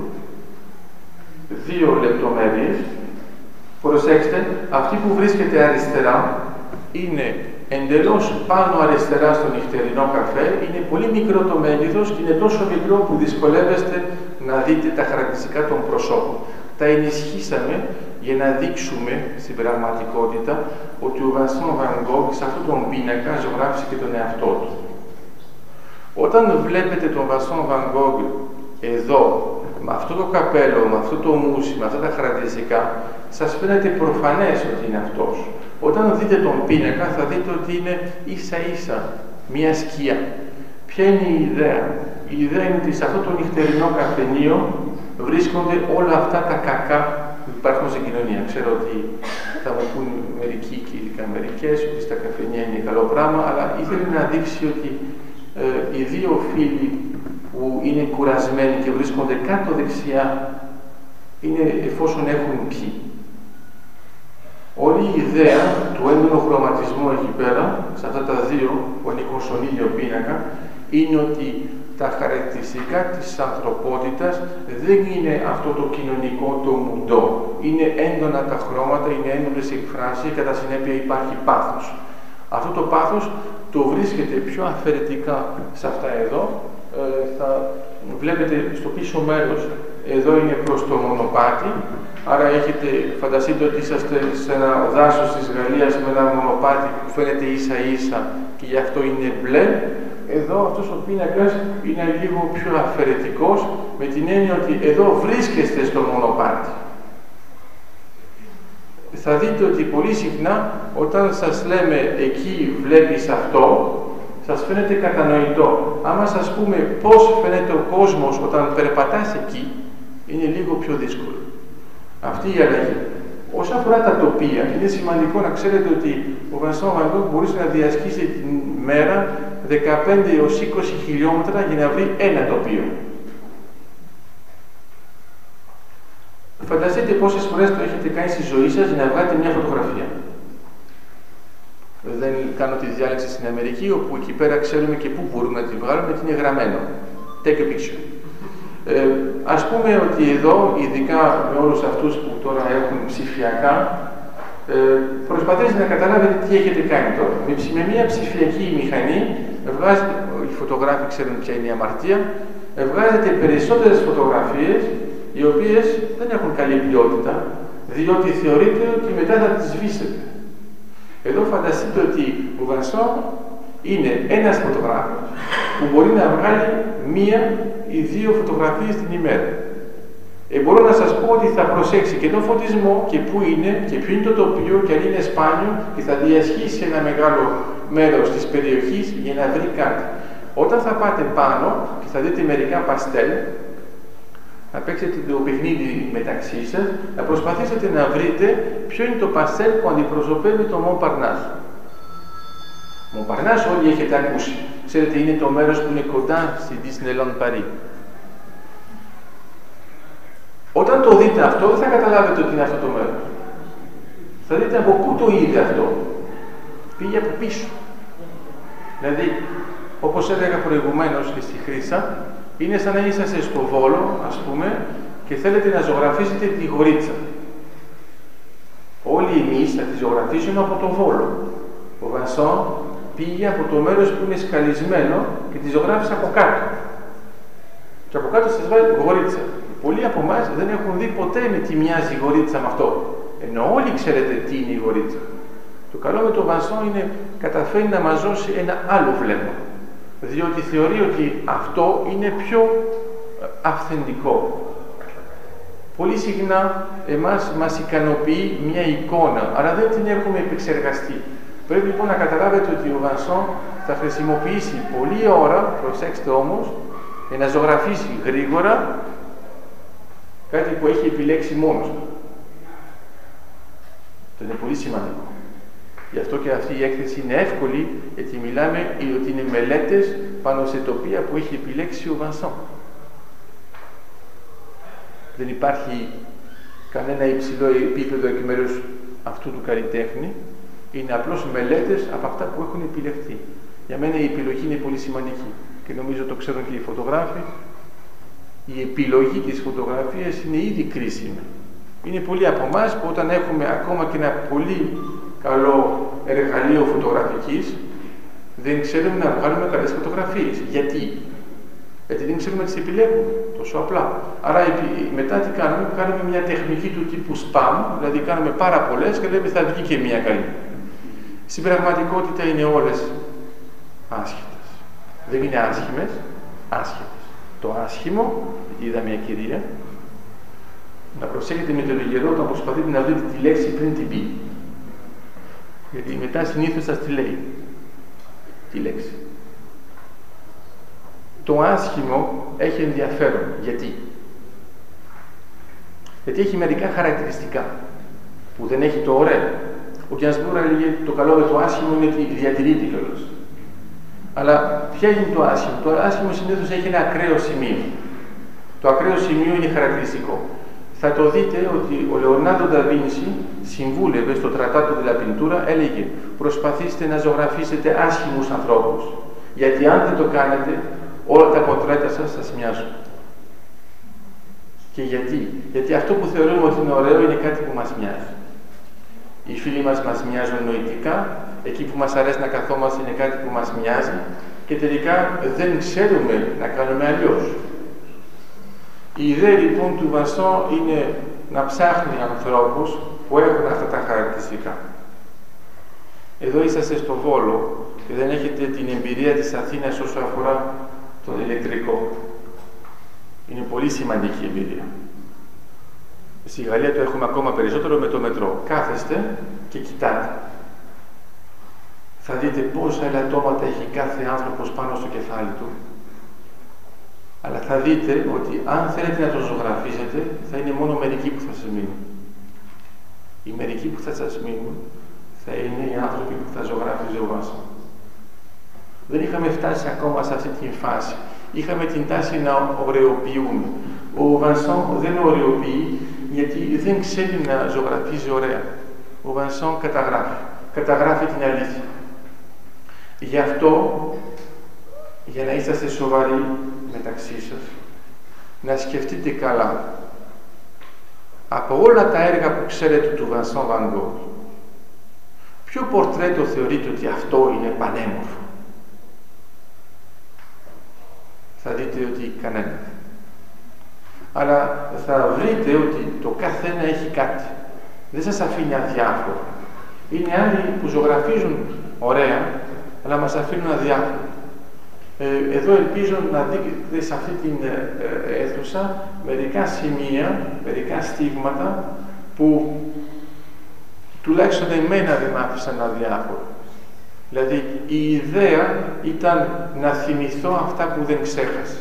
δύο λεπτομέρειες. Προσέξτε, αυτή που βρίσκεται αριστερά είναι εντελώς πάνω αριστερά στο νυχτερινό καφέ, είναι πολύ μικρό το μέγεθος και είναι τόσο μικρό που δυσκολεύεστε να δείτε τα χαρακτηριστικά των προσώπων. Τα ενισχύσαμε για να δείξουμε στην πραγματικότητα ότι ο Βανσόν Βαν Γκόγκ σε αυτόν τον πίνακα ζωγράφησε και τον εαυτό του. Όταν βλέπετε τον Βανσόν Βαν Γκόγκ εδώ, με αυτό το καπέλο, με αυτό το μουσι, με αυτά τα χαρακτηριστικά, σας φαίνεται προφανές ότι είναι αυτός. Όταν δείτε τον πίνακα θα δείτε ότι είναι ίσα ίσα μία σκιά. Ποια είναι η ιδέα? Η ιδέα είναι ότι σε αυτό το νυχτερινό καφενείο βρίσκονται όλα αυτά τα κακά που υπάρχουν στην κοινωνία. Ξέρω ότι θα μου πούν μερικοί και ειδικά μερικές ότι στα καφενεία είναι καλό πράγμα, αλλά ήθελε να δείξει ότι ε, οι δύο φίλοι που είναι κουρασμένοι και βρίσκονται κάτω δεξιά είναι εφόσον έχουν πιει. Όλη η ιδέα του έντονου χρωματισμού εκεί πέρα, σε αυτά τα δύο που ανήκουν στον ίδιο πίνακα, είναι ότι τα χαρακτηριστικά της ανθρωπότητας δεν είναι αυτό το κοινωνικό, το μουντό. Είναι έντονα τα χρώματα, είναι έντονες εκφράσεις και κατά συνέπεια υπάρχει πάθος. Αυτό το πάθος το βρίσκεται πιο αφαιρετικά σε αυτά εδώ. Ε, θα βλέπετε στο πίσω μέρος, εδώ είναι προς το μονοπάτι, άρα έχετε, φανταστείτε ότι είσαστε σε ένα δάσος της Γαλλίας με ένα μονοπάτι που φαίνεται ίσα ίσα και γι' αυτό είναι μπλε. Εδώ αυτός ο πίνακας είναι λίγο πιο αφαιρετικός, με την έννοια ότι εδώ βρίσκεστε στο μονοπάτι. Θα δείτε ότι πολύ συχνά όταν σας λέμε εκεί βλέπεις αυτό, σας φαίνεται κατανοητό. Άμα σας πούμε πώς φαίνεται ο κόσμος όταν περπατάς εκεί, είναι λίγο πιο δύσκολο. Αυτή η αλλαγή. Όσον αφορά τα τοπία, είναι σημαντικό να ξέρετε ότι ο Βανσόν Βαν Γκόγκ μπορούσε να διασχίσει την μέρα δεκαπέντε έως είκοσι χιλιόμετρα για να βρει ένα τοπίο. Φανταστείτε πόσες φορές το έχετε κάνει στη ζωή σας για να βγάλετε μια φωτογραφία. Δεν κάνω τη διάλεξη στην Αμερική, όπου εκεί πέρα ξέρουμε και πού μπορούμε να τη βγάλουμε, γιατί είναι γραμμένο. Take a picture. Ε, ας πούμε ότι εδώ, ειδικά με όλους αυτούς που τώρα έχουν ψηφιακά, ε, προσπαθείτε να καταλάβετε τι έχετε κάνει τώρα. Με, με μια ψηφιακή μηχανή, βγάζετε, οι φωτογράφοι ξέρουν ποια είναι η αμαρτία, ε, βγάζετε περισσότερες φωτογραφίες, οι οποίες δεν έχουν καλή ποιότητα, διότι θεωρείτε ότι μετά θα τις σβήσετε. Εδώ φανταστείτε ότι ο Βανσόν είναι ένας φωτογράφος που μπορεί να βγάλει μία ή δύο φωτογραφίες την ημέρα. Ε, μπορώ να σας πω ότι θα προσέξει και τον φωτισμό και πού είναι και ποιο είναι το τοπίο και αν είναι σπάνιο και θα διασχίσει ένα μεγάλο μέρος της περιοχής για να βρει κάτι. Όταν θα πάτε πάνω και θα δείτε μερικά παστέλ, να παίξετε το παιχνίδι μεταξύ σας, να προσπαθήσετε να βρείτε ποιο είναι το παστέλ που αντιπροσωπεύει το Montparnasse. Montparnasse όλοι έχετε ακούσει. Ξέρετε, είναι το μέρος που είναι κοντά στη Disneyland Paris. Όταν το δείτε αυτό, δεν θα καταλάβετε ότι είναι αυτό το μέρος. Θα δείτε από πού το είδε αυτό. Πήγε από πίσω. Δηλαδή, όπως έλεγα προηγουμένως και στη Χρύσα, είναι σαν να είσαστε στο Βόλο, ας πούμε, και θέλετε να ζωγραφίσετε τη Γορίτσα. Όλοι εμείς θα τη ζωγραφίσουμε από το Βόλο. Ο Βανσόν πήγε από το μέρος που είναι σκαλισμένο και τη ζωγράφησε από κάτω. Και από κάτω σας βάλει Γορίτσα. Πολλοί από εμάς δεν έχουν δει ποτέ με τι μοιάζει η Γορίτσα με αυτό. Ενώ όλοι ξέρετε τι είναι η Γορίτσα. Το καλό με τον Βανσόν είναι καταφέρει να μας δώσει ένα άλλο βλέμμα. Διότι θεωρεί ότι αυτό είναι πιο αυθεντικό. Πολύ συχνά εμάς μας ικανοποιεί μια εικόνα, αλλά δεν την έχουμε επεξεργαστεί. Πρέπει λοιπόν να καταλάβετε ότι ο Βανσόν θα χρησιμοποιήσει πολλή ώρα, προσέξτε όμως, για να ζωγραφίσει γρήγορα κάτι που έχει επιλέξει μόνος του. Αυτό είναι πολύ σημαντικό. Γι' αυτό και αυτή η έκθεση είναι εύκολη, γιατί μιλάμε ότι είναι μελέτες πάνω σε τοπία που έχει επιλέξει ο Βανσόν. Δεν υπάρχει κανένα υψηλό επίπεδο εκ μέρους αυτού του καλλιτέχνη. Είναι απλώς μελέτες από αυτά που έχουν επιλεχθεί. Για μένα η επιλογή είναι πολύ σημαντική και νομίζω το ξέρουν και οι φωτογράφοι. Η επιλογή της φωτογραφίας είναι ήδη κρίσιμη. Είναι πολλοί από εμάς που όταν έχουμε ακόμα και ένα πολύ καλό εργαλείο φωτογραφικής, δεν ξέρουμε να βγάλουμε καλές φωτογραφίες. Γιατί? Γιατί δεν ξέρουμε να τις επιλέγουμε τόσο απλά. Άρα μετά τι κάνουμε? Κάνουμε μια τεχνική του τύπου spam, δηλαδή κάνουμε πάρα πολλές και λέμε θα βγει και μια καλή. Στην πραγματικότητα είναι όλες άσχετες. Δεν είναι άσχημες, άσχετες. Το άσχημο, είδα μια κυρία, να προσέχετε με το λιγερό όταν προσπαθείτε να βρείτε τη λέξη πριν την πει. Γιατί μετά συνήθως σας τη λέει. Τη λέξη. Το άσχημο έχει ενδιαφέρον. Γιατί? Γιατί έχει μερικά χαρακτηριστικά που δεν έχει το ωραίο. Ο Γκιανσμπούρα έλεγε το καλό με το άσχημο είναι ότι διατηρείται κιόλας. Αλλά ποια είναι το άσχημο? Το άσχημο συνήθως έχει ένα ακραίο σημείο. Το ακραίο σημείο είναι χαρακτηριστικό. Θα το δείτε ότι ο Λεωνάρντο ντα Βίντσι συμβούλευε στο Τρατάτο de la Pintura, έλεγε προσπαθήστε να ζωγραφίσετε άσχημους ανθρώπους. Γιατί αν δεν το κάνετε, όλα τα πορτρέτα σας θα μοιάζουν. Και γιατί? Γιατί αυτό που θεωρούμε ότι είναι ωραίο είναι κάτι που μας μοιάζει. Οι φίλοι μας μας μοιάζουν νοητικά, εκεί που μας αρέσει να καθόμαστε είναι κάτι που μας μοιάζει και τελικά δεν ξέρουμε να κάνουμε αλλιώς. Η ιδέα λοιπόν του Βανσόν είναι να ψάχνει ανθρώπους που έχουν αυτά τα χαρακτηριστικά. Εδώ είσαστε στο Βόλο και δεν έχετε την εμπειρία της Αθήνας όσο αφορά τον ηλεκτρικό. Είναι πολύ σημαντική εμπειρία. Στη Γαλλία το έχουμε ακόμα περισσότερο με το μετρό. Κάθεστε και κοιτάτε. Θα δείτε πόσα ελαττώματα έχει κάθε άνθρωπος πάνω στο κεφάλι του. Αλλά θα δείτε ότι αν θέλετε να το ζωγραφίσετε, θα είναι μόνο μερικοί που θα σας μείνουν. Οι μερικοί που θα σας μείνουν θα είναι οι άνθρωποι που θα ζωγράφιζε ο Βανσόν. Δεν είχαμε φτάσει ακόμα σε αυτή την φάση. Είχαμε την τάση να ωρεοποιούμε. Ο Βανσόν δεν ωρεοποιεί γιατί δεν ξέρει να ζωγραφίζει ωραία. Ο Βανσόν καταγράφει. Καταγράφει την αλήθεια. Γι' αυτό, για να είσαστε σοβαροί μεταξύ σας, να σκεφτείτε καλά. Από όλα τα έργα που ξέρετε του Βανσόν Βαν Γκογ, ποιο πορτρέτο θεωρείτε ότι αυτό είναι πανέμορφο? Θα δείτε ότι κανένα. Αλλά θα βρείτε ότι το καθένα έχει κάτι. Δεν σας αφήνει αδιάφορο. Είναι άλλοι που ζωγραφίζουν ωραία, αλλά μας αφήνουν αδιάφορο. Ε, εδώ ελπίζω να δείτε σε αυτή την ε, αίθουσα μερικά σημεία, μερικά στίγματα που τουλάχιστον εμένα δεν μ' άφησαν αδιάφορο. Δηλαδή, η ιδέα ήταν να θυμηθώ αυτά που δεν ξέχασα.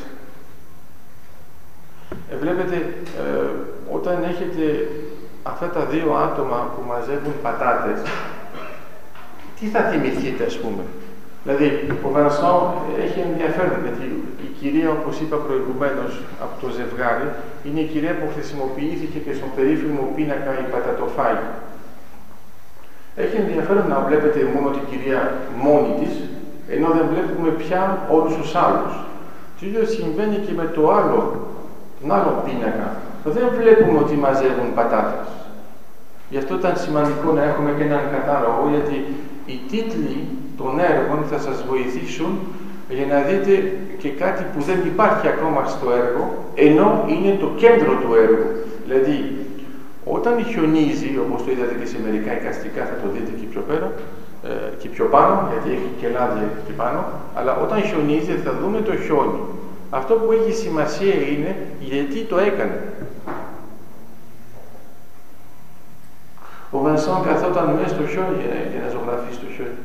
Ε, βλέπετε, ε, όταν έχετε αυτά τα δύο άτομα που μαζεύουν πατάτες, τι θα θυμηθείτε, ας πούμε. Δηλαδή, ο Βανσόν έχει ενδιαφέρον, γιατί η κυρία, όπως είπα προηγουμένως από το ζευγάρι, είναι η κυρία που χρησιμοποιήθηκε και στον περίφημο πίνακα η πατατοφάγη. Έχει ενδιαφέρον να βλέπετε μόνο την κυρία μόνη της, ενώ δεν βλέπουμε πια όλους τους άλλους. Το ίδιο συμβαίνει και με το άλλο, τον άλλο πίνακα. Δεν βλέπουμε ότι μαζεύουν πατάτες. Γι' αυτό ήταν σημαντικό να έχουμε και έναν κατάλογο, γιατί οι τίτλοι των έργων θα σας βοηθήσουν για να δείτε και κάτι που δεν υπάρχει ακόμα στο έργο, ενώ είναι το κέντρο του έργου. Δηλαδή, όταν χιονίζει, όπως το είδατε και σε μερικά εικαστικά, θα το δείτε και πιο πέρα, ε, και πιο πάνω, γιατί έχει και λάδια και πάνω, αλλά όταν χιονίζει θα δούμε το χιόνι. Αυτό που έχει σημασία είναι γιατί το έκανε. Ο Βανσόν καθόταν μέσα στο χιόνι για να ζωγραφίσει το χιόνι.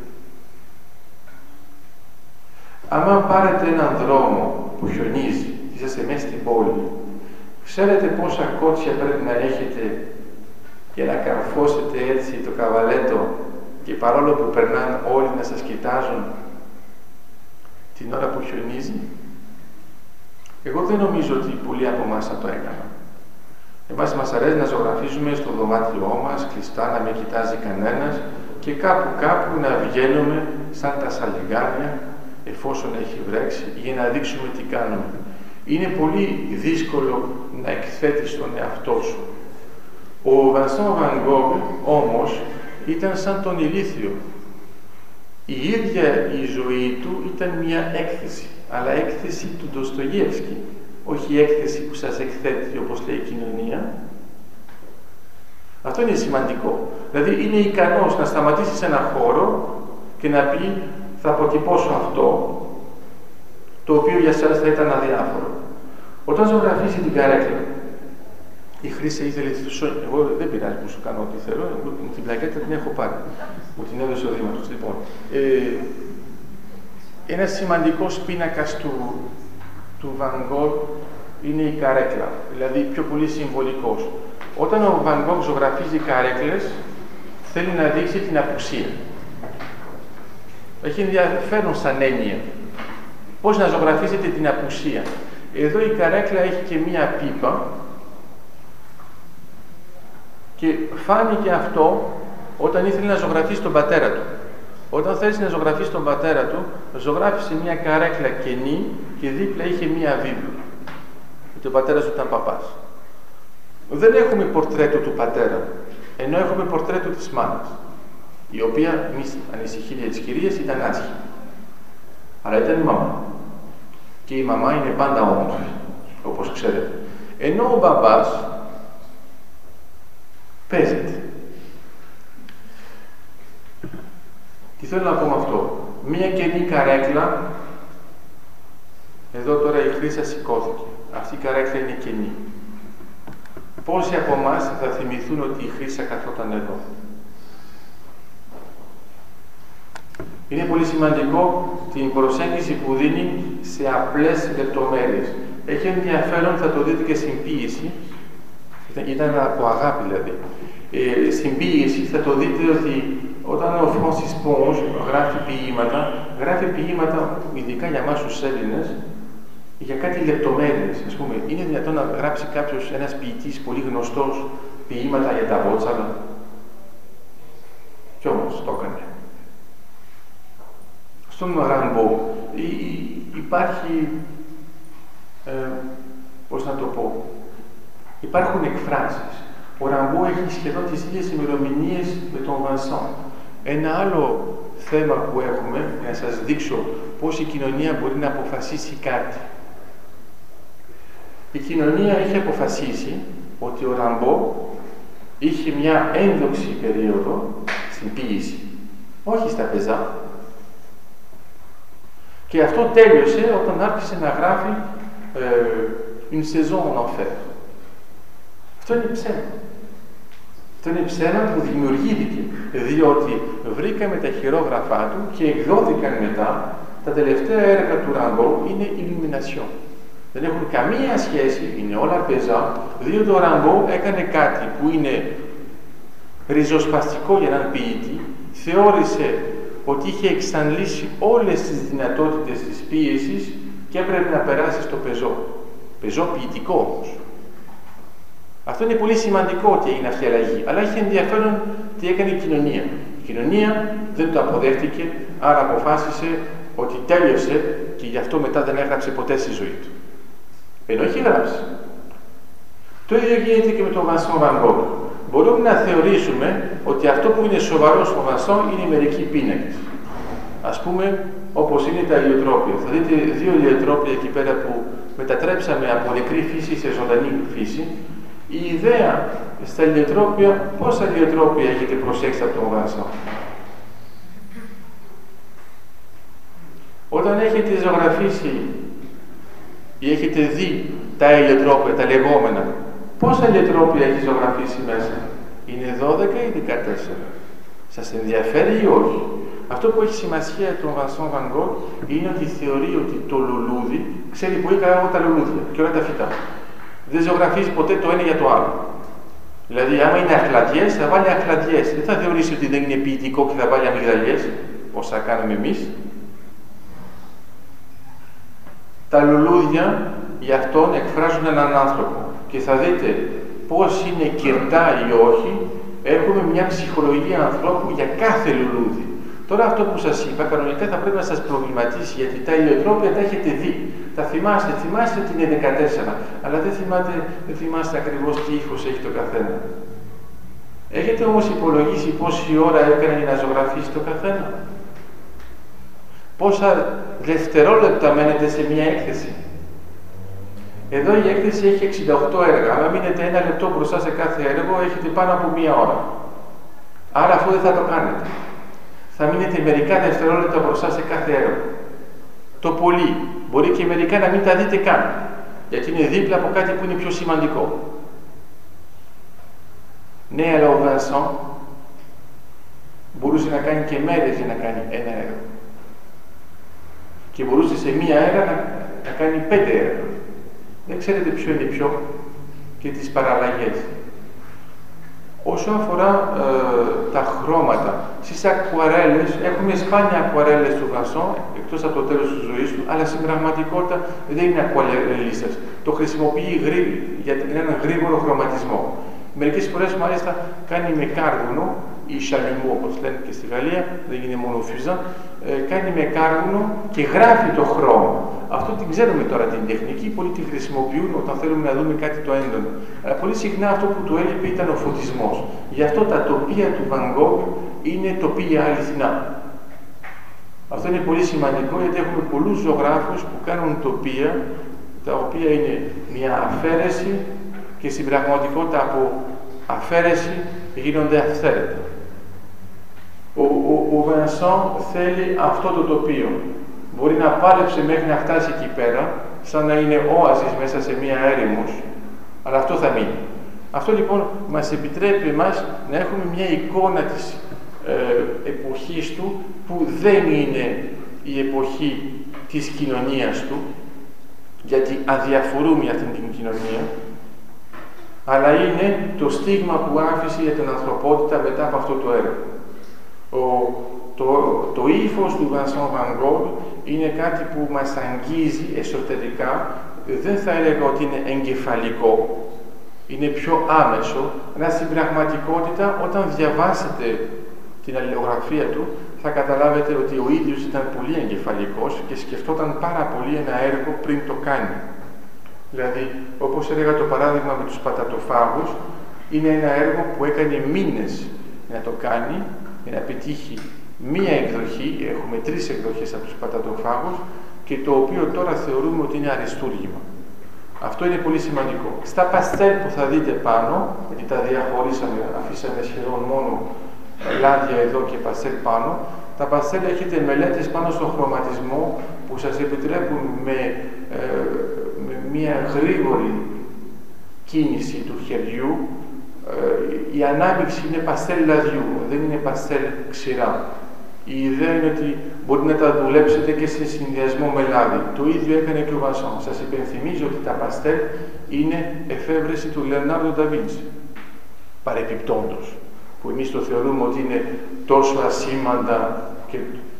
Άμα πάρετε έναν δρόμο που χιονίζει, είσαστε μέσα στην πόλη, ξέρετε πόσα κότσια πρέπει να έχετε για να καρφώσετε έτσι το καβαλέτο και παρόλο που περνάνε όλοι να σας κοιτάζουν την ώρα που χιονίζει. Εγώ δεν νομίζω ότι πολλοί από εμάς θα το έκαναν. Εμάς μας αρέσει να ζωγραφίζουμε στο δωμάτιό μας, κλειστά, να μην κοιτάζει κανένας και κάπου κάπου να βγαίνουμε σαν τα σαλιγκάνια εφόσον έχει βρέξει για να δείξουμε τι κάνουμε. Είναι πολύ δύσκολο να εκθέτεις τον εαυτό σου. Ο Βανσόν Βαν Γκόγκ όμως ήταν σαν τον ηλίθιο. Η ίδια η ζωή του ήταν μια έκθεση, αλλά έκθεση του Ντοστογεύσκη, όχι έκθεση που σας εκθέτει όπως λέει η κοινωνία. Αυτό είναι σημαντικό. Δηλαδή είναι ικανός να σταματήσει σε ένα χώρο και να πει θα αποτυπώσω αυτό, το οποίο για σας θα ήταν αδιάφορο. Όταν ζωγραφίσει την καρέκλα, η Χρύσα ήθελε τη σώνη. Εγώ δεν πειράζει που σου κάνω ό,τι θέλω, την πλακέτα την έχω πάρει. Μου την έδωσε ο Δήμαρχος. Λοιπόν, ε, ένας σημαντικός πίνακας του, του Van Gogh είναι η καρέκλα, δηλαδή πιο πολύ συμβολικός. Όταν ο Van Gogh ζωγραφίζει καρέκλες, θέλει να δείξει την απουσία. Έχει ενδιαφέρον σαν έννοια. Πώς να ζωγραφίσετε την απουσία. Εδώ η καρέκλα έχει και μία πίπα και φάνηκε αυτό όταν ήθελε να ζωγραφίσει τον πατέρα του. Όταν θέλει να ζωγραφίσει τον πατέρα του, ζωγράφισε μία καρέκλα κενή και δίπλα είχε μία βίβλο. Γιατί ο πατέρας του ήταν παπάς. Δεν έχουμε πορτρέτο του πατέρα, ενώ έχουμε πορτρέτο της μάνας, η οποία, μη ανησυχεί για τις κυρίες, ήταν άσχημη. Αλλά ήταν η μαμά. Και η μαμά είναι πάντα όμορφη, όπως ξέρετε. Ενώ ο μπαμπάς παίζεται. Τι θέλω να πω με αυτό. Μία καινή καρέκλα, εδώ τώρα η Χρύσα σηκώθηκε. Αυτή η καρέκλα είναι καινή. Πόσοι από εμάς θα θυμηθούν ότι η Χρύσα καθόταν εδώ. Είναι πολύ σημαντικό την προσέγγιση που δίνει σε απλές λεπτομέρειες. Έχει ενδιαφέρον, θα το δείτε και στην ποίηση, ήταν από αγάπη δηλαδή. Ε, στην ποίηση θα το δείτε ότι όταν ο Φράνσις Πόνς γράφει ποίηματα, γράφει ποίηματα ειδικά για εμάς τους Έλληνες, για κάτι λεπτομέρειες. Ας πούμε, είναι δυνατόν να γράψει κάποιος, ένας ποιητής πολύ γνωστός, ποίηματα για τα βότσαλα. Κι όμως το έκανε. Στον Ραμπό υπάρχει, ε, πώς να το πω, υπάρχουν εκφράσεις. Ο Ραμπό έχει σχεδόν τις ίδιες ημερομηνίες με τον Βανσόν. Ένα άλλο θέμα που έχουμε, για να σας δείξω πώς η κοινωνία μπορεί να αποφασίσει κάτι. Η κοινωνία έχει αποφασίσει ότι ο Ραμπό είχε μια ένδοξη περίοδο στην ποίηση, όχι στα πεζά. Και αυτό τέλειωσε όταν άρχισε να γράφει ε, une saison en enfer. Αυτό είναι ψέμα. Αυτό είναι ψέμα που δημιουργήθηκε, διότι βρήκαμε τα χειρόγραφά του και εκδόθηκαν μετά. Τα τελευταία έργα του Ραμπό είναι Illumination. Δεν έχουν καμία σχέση, είναι όλα πεζά, διότι ο Ραμπό έκανε κάτι που είναι ριζοσπαστικό για έναν ποιητή, θεώρησε ότι είχε εξαντλήσει όλες τις δυνατότητες της ποίησης και έπρεπε να περάσει στο πεζό. Πεζό ποιητικό όμως. Αυτό είναι πολύ σημαντικό ότι έγινε αυτή η αλλαγή, αλλά έχει ενδιαφέρον τι έκανε η κοινωνία. Η κοινωνία δεν το αποδέχτηκε, άρα αποφάσισε ότι τέλειωσε και γι' αυτό μετά δεν έγραψε ποτέ στη ζωή του. Ενώ έχει γράψει. Το ίδιο γίνεται και με τον Vincent van Gogh. Μπορούμε να θεωρήσουμε ότι αυτό που είναι σοβαρό στο Vincent είναι μερικοί πίνακες. Ας πούμε, όπως είναι τα ηλιοτρόπια. Θα δείτε δύο ηλιοτρόπια εκεί πέρα που μετατρέψαμε από νεκρή φύση σε ζωντανή φύση. Η ιδέα στα ηλιοτρόπια, πόσα ηλιοτρόπια έχετε προσέξει από τον Vincent? Όταν έχετε ζωγραφίσει ή έχετε δει τα ηλιοτρόπια, τα λεγόμενα, πόσα ηλιοτρόπια έχει ζωγραφίσει μέσα? Είναι δώδεκα ή δεκατέσσερα? Σας ενδιαφέρει ή όχι? Αυτό που έχει σημασία τον Vincent van Gogh είναι ότι θεωρεί ότι το λουλούδι ξέρει πολύ καλά όλα τα λουλούδια και όλα τα φυτά. Δεν ζωγραφίζει ποτέ το ένα για το άλλο. Δηλαδή, άμα είναι αχλαδιές, θα βάλει αχλαδιές. Δεν θα θεωρήσει ότι δεν είναι ποιητικό και θα βάλει αμυγδαλιές, όσα κάνουμε εμείς. Τα λουλούδια για αυτόν εκφράζουν έναν άνθρωπο. Και θα δείτε πώς είναι κερτά ή όχι, έχουμε μια ψυχολογία ανθρώπου για κάθε λουλούδι. Τώρα αυτό που σας είπα, κανονικά θα πρέπει να σας προβληματίσει, γιατί τα ηλιοτρόπια τα έχετε δει. Τα θυμάστε, θυμάστε ότι είναι δεκατέσσερα, αλλά δεν, θυμάτε, δεν θυμάστε ακριβώς τι ύφος έχει το καθένα. Έχετε όμως υπολογίσει πόση ώρα έκανε για να ζωγραφίσει το καθένα? Πόσα δευτερόλεπτα μένετε σε μια έκθεση? Εδώ η έκθεση έχει εξήντα οκτώ έργα. Αν μείνετε ένα λεπτό μπροστά σε κάθε έργο, έχετε πάνω από μία ώρα. Άρα αυτό δεν θα το κάνετε. Θα μείνετε μερικά δευτερόλεπτα μπροστά σε κάθε έργο. Το πολύ. Μπορεί και μερικά να μην τα δείτε καν. Γιατί είναι δίπλα από κάτι που είναι πιο σημαντικό. Ναι, αλλά ο Vincent μπορούσε να κάνει και μέρες για να κάνει ένα έργο. Και μπορούσε σε μία έργα να, να κάνει πέντε έργα. Δεν ξέρετε ποιο είναι ποιο και τις παραλλαγές. Όσο αφορά ε, τα χρώματα, στις ακουαρέλες, έχουμε σπάνια ακουαρέλες του Vincent, εκτός από το τέλος της ζωής του, αλλά στην πραγματικότητα δεν είναι ακουαρελίστας. Το χρησιμοποιεί γρή, για έναν γρήγορο χρωματισμό. Μερικές φορές μάλιστα κάνει με κάρβουνο, ή chalumeau όπως λένε και στη Γαλλία, δεν είναι μόνο φουζάν, ε, κάνει με κάρβουνο και γράφει το χρώμα. Αυτό την ξέρουμε τώρα την τεχνική, πολλοί τη χρησιμοποιούν όταν θέλουμε να δούμε κάτι το έντονο. Αλλά πολύ συχνά αυτό που του έλειπε ήταν ο φωτισμός. Γι' αυτό τα τοπία του Van Gogh είναι τοπία αληθινά. Αυτό είναι πολύ σημαντικό, γιατί έχουμε πολλούς ζωγράφους που κάνουν τοπία, τα οποία είναι μια αφαίρεση και στην πραγματικότητα από αφαίρεση γίνονται αυθαίρετα. Ο, ο, ο Vincent θέλει αυτό το τοπίο. Μπορεί να πάλεψε μέχρι να φτάσει εκεί πέρα, σαν να είναι όαζης μέσα σε μία έρημος, αλλά αυτό θα μείνει. Αυτό λοιπόν μας επιτρέπει εμάς να έχουμε μια εικόνα της ε, εποχής του, που δεν είναι η εποχή της κοινωνίας του, γιατί αδιαφορούμε για αυτήν την κοινωνία, αλλά είναι το στίγμα που άφησε για την ανθρωπότητα μετά από αυτό το έργο. Ο, το, το ύφος του Vincent van Gogh είναι κάτι που μας αγγίζει εσωτερικά, δεν θα έλεγα ότι είναι εγκεφαλικό, είναι πιο άμεσο, αλλά στην πραγματικότητα όταν διαβάσετε την αλληλογραφία του θα καταλάβετε ότι ο ίδιος ήταν πολύ εγκεφαλικός και σκεφτόταν πάρα πολύ ένα έργο πριν το κάνει. Δηλαδή, όπως έλεγα το παράδειγμα με τους πατατοφάγους, είναι ένα έργο που έκανε μήνες να το κάνει, για να πετύχει μία εκδοχή, έχουμε τρεις εκδοχές από τους πατατοφάγους, και το οποίο τώρα θεωρούμε ότι είναι αριστούργημα. Αυτό είναι πολύ σημαντικό. Στα παστέλ που θα δείτε πάνω, γιατί τα διαχωρίσαμε, αφήσαμε σχεδόν μόνο λάδια εδώ και παστέλ πάνω, τα παστέλ έχετε μελέτες πάνω στον χρωματισμό που σας επιτρέπουν με, ε, με μια γρήγορη κίνηση του χεριού, ε, η ανάμειξη είναι παστέλ λαδιού, δεν είναι παστέλ ξηρά. Η ιδέα είναι ότι μπορείτε να τα δουλέψετε και σε συνδυασμό με λάδι. Το ίδιο έκανε και ο Βανσόν. Σας υπενθυμίζω ότι τα παστέλ είναι εφεύρεση του Λεωνάρντο ντα Βίντσι. Παρεπιπτόντος, που εμείς το θεωρούμε ότι είναι τόσο ασήμαντα και...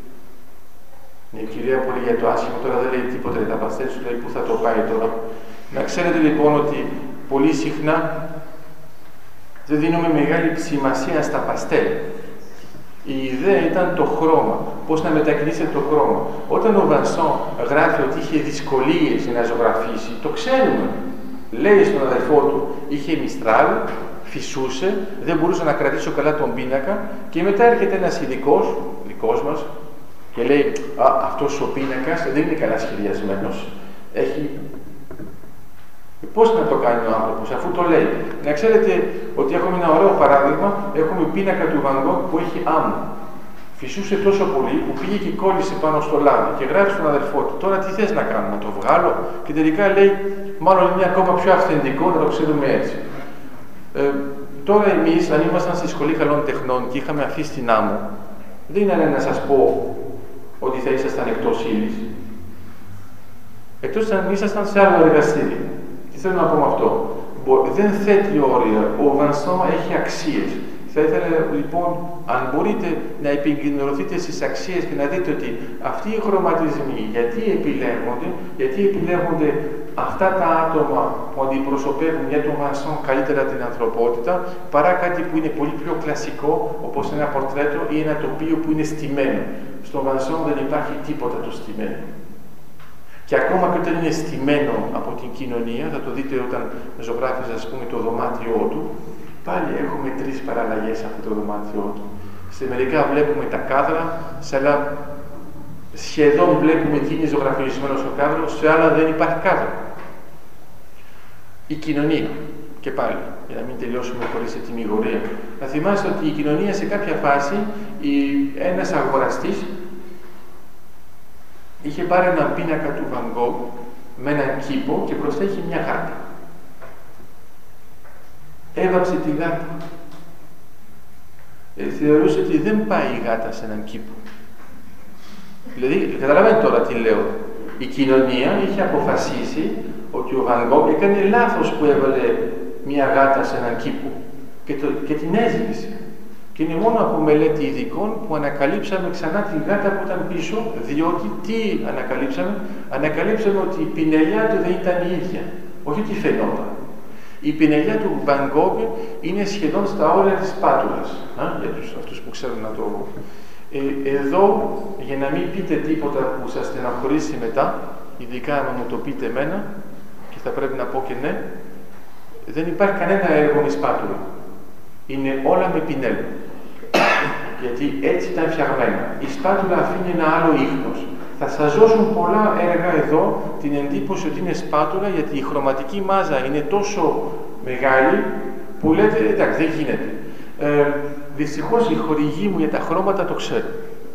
Η κυρία που λέει για το άσχημο τώρα δεν λέει τίποτα για τα παστέλ, σου λέει πού θα το πάει τώρα. Να ξέρετε λοιπόν ότι πολύ συχνά δεν δίνουμε μεγάλη σημασία στα παστέλ. Η ιδέα ήταν το χρώμα, πώς να μετακινήσετε το χρώμα. Όταν ο Βανσόν γράφει ότι είχε δυσκολίες να ζωγραφίσει, το ξέρουμε. Λέει στον αδελφό του, είχε μιστράλ, φυσούσε, δεν μπορούσα να κρατήσω καλά τον πίνακα και μετά έρχεται ένας ειδικός, δικός μας, και λέει, α, αυτός ο πίνακας δεν είναι καλά σχεδιασμένος, έχει... Πώς να το κάνει ο άνθρωπος, αφού το λέει. Να ξέρετε ότι έχουμε ένα ωραίο παράδειγμα, έχουμε πίνακα του Βαν Γκόγκ που έχει άμμο. Φυσούσε τόσο πολύ που πήγε και κόλλησε πάνω στο λάδι και γράφει στον αδελφό του. Τώρα τι θες να κάνω, να το βγάλω? Και τελικά λέει, μάλλον είναι ακόμα πιο αυθεντικό να το ξέρουμε έτσι. Ε, τώρα εμείς, αν ήμασταν στη Σχολή Καλών Τεχνών και είχαμε αφήσει την άμμο, δεν είναι να σας πω ότι θα ήσασταν εκτός ύλης. Εκτός αν ήσασταν σε άλλο εργαστήριο. Τι θέλω να πω με αυτό? Δεν θέτει όρια. Ο Βανσόν έχει αξίες. Θα ήθελα λοιπόν, αν μπορείτε, να επικεντρωθείτε στις αξίες και να δείτε ότι αυτοί οι χρωματισμοί, γιατί επιλέγονται, γιατί επιλέγονται αυτά τα άτομα που αντιπροσωπεύουν για τον Βανσόν καλύτερα την ανθρωπότητα, παρά κάτι που είναι πολύ πιο κλασικό, όπως ένα πορτρέτο ή ένα τοπίο που είναι στημένο. Στον Βανσόν δεν υπάρχει τίποτα το στημένο. Και ακόμα και όταν είναι στημένο από την κοινωνία, θα το δείτε όταν ζωγράφιζε, ας πούμε, το δωμάτιό του, πάλι έχουμε τρεις παραλλαγές από το δωμάτιό του. Σε μερικά βλέπουμε τα κάδρα, σε άλλα σχεδόν βλέπουμε τι είναι ζωγραφισμένο στο κάδρο, σε άλλα δεν υπάρχει κάδρο. Η κοινωνία, και πάλι, για να μην τελειώσουμε χωρίς ετοιμιγορία. Να θυμάστε ότι η κοινωνία σε κάποια φάση, η, ένας αγοραστής είχε πάρει ένα πίνακα του Βαν Γκόγκ με έναν κήπο και μπροστά είχε μια γάτα. Έβαψε τη γάτα. Ε, θεωρούσε ότι δεν πάει η γάτα σε έναν κήπο. Δηλαδή, καταλαβαίνετε τώρα τι λέω. Η κοινωνία είχε αποφασίσει ότι ο Βαν Γκόγκ έκανε λάθος που έβαλε μια γάτα σε έναν κήπο και, το, και την έζησε. Και είναι μόνο από μελέτη ειδικών που ανακαλύψαμε ξανά τη γάτα που ήταν πίσω, διότι τι ανακαλύψαμε? Ανακαλύψαμε ότι η πινελιά του δεν ήταν η ίδια, όχι ότι φαινόταν. Η πινελιά του Βαν Γκόγκ είναι σχεδόν στα όρια της σπάτουλας, α, για τους, αυτούς που ξέρουν να το... Ε, εδώ, για να μην πείτε τίποτα που σας στεναχωρήσει μετά, ειδικά αν μου το πείτε εμένα, και θα πρέπει να πω και ναι, δεν υπάρχει κανένα έργο με σπάτουλα. Είναι όλα με πινέλ. Γιατί έτσι ήταν φτιαγμένα. Η σπάτουλα αφήνει ένα άλλο ίχνος. Θα σας δώσουν πολλά έργα εδώ την εντύπωση ότι είναι σπάτουλα, γιατί η χρωματική μάζα είναι τόσο μεγάλη που λέτε, εντάξει, δεν γίνεται. Ε, δυστυχώς οι χορηγοί μου για τα χρώματα το ξέρουν.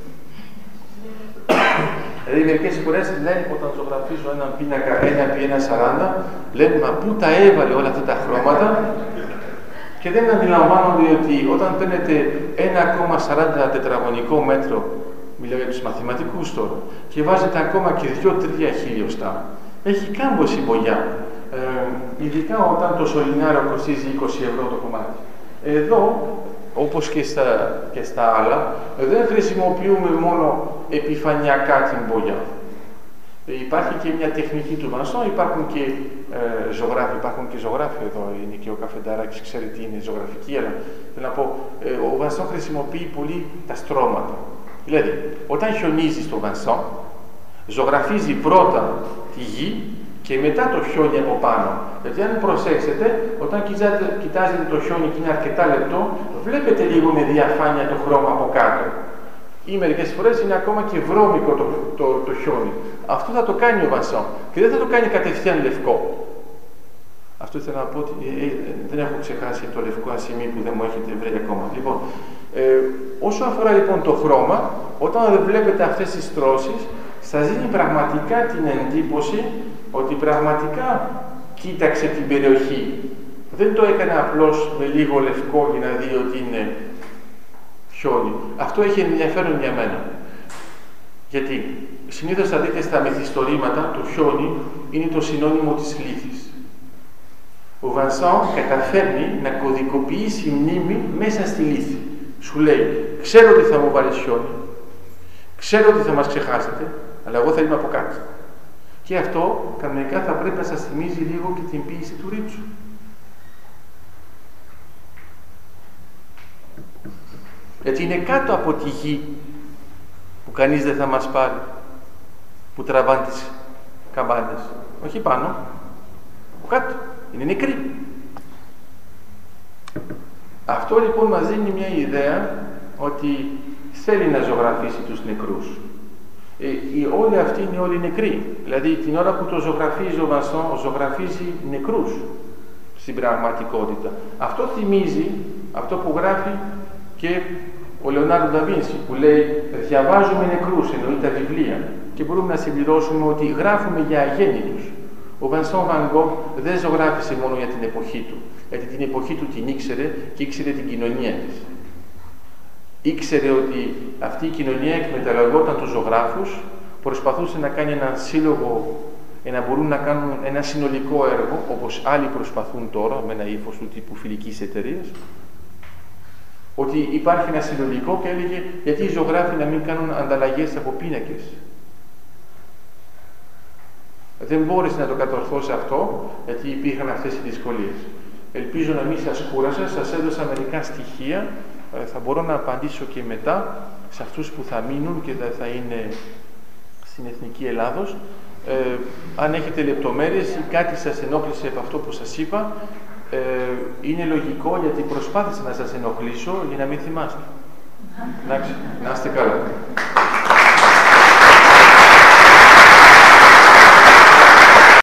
Δηλαδή μερικές φορές λένε, όταν ζωγραφίζω έναν πίνακα ένα επί ένα σαράντα, λένε, μα πού τα έβαλε όλα αυτά τα χρώματα? Και δεν αντιλαμβάνονται ότι όταν παίρνετε ένα κόμμα σαράντα τετραγωνικό μέτρο, μιλάω για τους μαθηματικούς τώρα, και βάζετε ακόμα και δύο τρία χιλιοστά, έχει κάμποση μπογιά. Ε, ειδικά όταν το σωληνάριο κοστίζει είκοσι ευρώ το κομμάτι. Εδώ, όπως και στα, και στα άλλα, δεν χρησιμοποιούμε μόνο επιφανειακά την μπογιά. Ε, υπάρχει και μια τεχνική του Βανσόν, υπάρχουν και ε, ζωγράφοι, υπάρχουν και ζωγράφοι εδώ, είναι και ο Καφενταράκης, ξέρει τι είναι ζωγραφική, αλλά θέλω να πω, ε, ο Βανσόν χρησιμοποιεί πολύ τα στρώματα. Δηλαδή, όταν χιονίζει στο Βανσόν, ζωγραφίζει πρώτα τη γη και μετά το χιόνι από πάνω. Γιατί αν προσέξετε, όταν κοιτάζετε, κοιτάζετε το χιόνι και είναι αρκετά λεπτό, βλέπετε λίγο με διαφάνεια το χρώμα από κάτω. Ή μερικές φορές είναι ακόμα και βρώμικο το, το, το χιόνι. Αυτό θα το κάνει ο Βανσόν και δεν θα το κάνει κατευθείαν λευκό. Αυτό ήθελα να πω ότι ε, ε, δεν έχω ξεχάσει το λευκό ασημί που δεν μου έχετε βρει ακόμα. Λοιπόν, ε, όσο αφορά λοιπόν το χρώμα, όταν δεν βλέπετε αυτές τις στρώσεις, σας δίνει πραγματικά την εντύπωση ότι πραγματικά κοίταξε την περιοχή Δεν το έκανε απλώς με λίγο λευκό για να δει ότι είναι χιόνι. Αυτό έχει ενδιαφέρον για μένα. Γιατί συνήθως θα δείτε στα μυθιστορήματα το χιόνι είναι το συνώνυμο της λύθης. Ο Βανσάν καταφέρνει να κωδικοποιήσει μνήμη μέσα στη λύθη. Σου λέει, ξέρω ότι θα μου βάλεις χιόνι, ξέρω ότι θα μας ξεχάσετε, αλλά εγώ θα είμαι από κάτω. Και αυτό κανονικά θα πρέπει να σας θυμίζει λίγο και την ποίηση του Ρίτσου. Γιατί είναι κάτω από τη γη που κανείς δεν θα μας πάρει, που τραβάνε τις καμπάνες. Όχι πάνω, από κάτω. Είναι νεκροί. Αυτό λοιπόν μας δίνει μια ιδέα ότι θέλει να ζωγραφίσει τους νεκρούς. Ε, οι, όλοι αυτοί είναι όλοι νεκροί. Δηλαδή την ώρα που το ζωγραφίζει ο Βανσάν, ζωγραφίζει νεκρούς στην πραγματικότητα. Αυτό θυμίζει αυτό που γράφει και ο Λεωνάρντο ντα Βίντσι, που λέει διαβάζουμε νεκρούς, εννοεί τα βιβλία, και μπορούμε να συμπληρώσουμε ότι γράφουμε για αγέννητους. Ο Βανσάν Βαν Γκογ δεν ζωγράφισε μόνο για την εποχή του, γιατί την εποχή του την ήξερε και ήξερε την κοινωνία της. Ήξερε ότι αυτή η κοινωνία εκμεταλλευόταν τους ζωγράφους, προσπαθούσε να κάνει έναν σύλλογο, να μπορούν να κάνουν ένα συνολικό έργο, όπως άλλοι προσπαθούν τώρα, με ένα ύφος του τύπου φιλικής εταιρείας, ότι υπάρχει ένα συνολικό, και έλεγε γιατί οι ζωγράφοι να μην κάνουν ανταλλαγές από πίνακες. Δεν μπόρεσε να το κατορθώσει αυτό, γιατί υπήρχαν αυτές οι δυσκολίες. Ελπίζω να μην σας κούρασα, σας έδωσα μερικά στοιχεία, θα μπορώ να απαντήσω και μετά σε αυτούς που θα μείνουν και θα είναι στην Εθνική Ελλάδος. Ε, αν έχετε λεπτομέρειες ή κάτι σας ενόχλησε από αυτό που σας είπα, ε, είναι λογικό, γιατί προσπάθησα να σας ενοχλήσω για να μην θυμάστε. Εντάξει, να είστε καλά.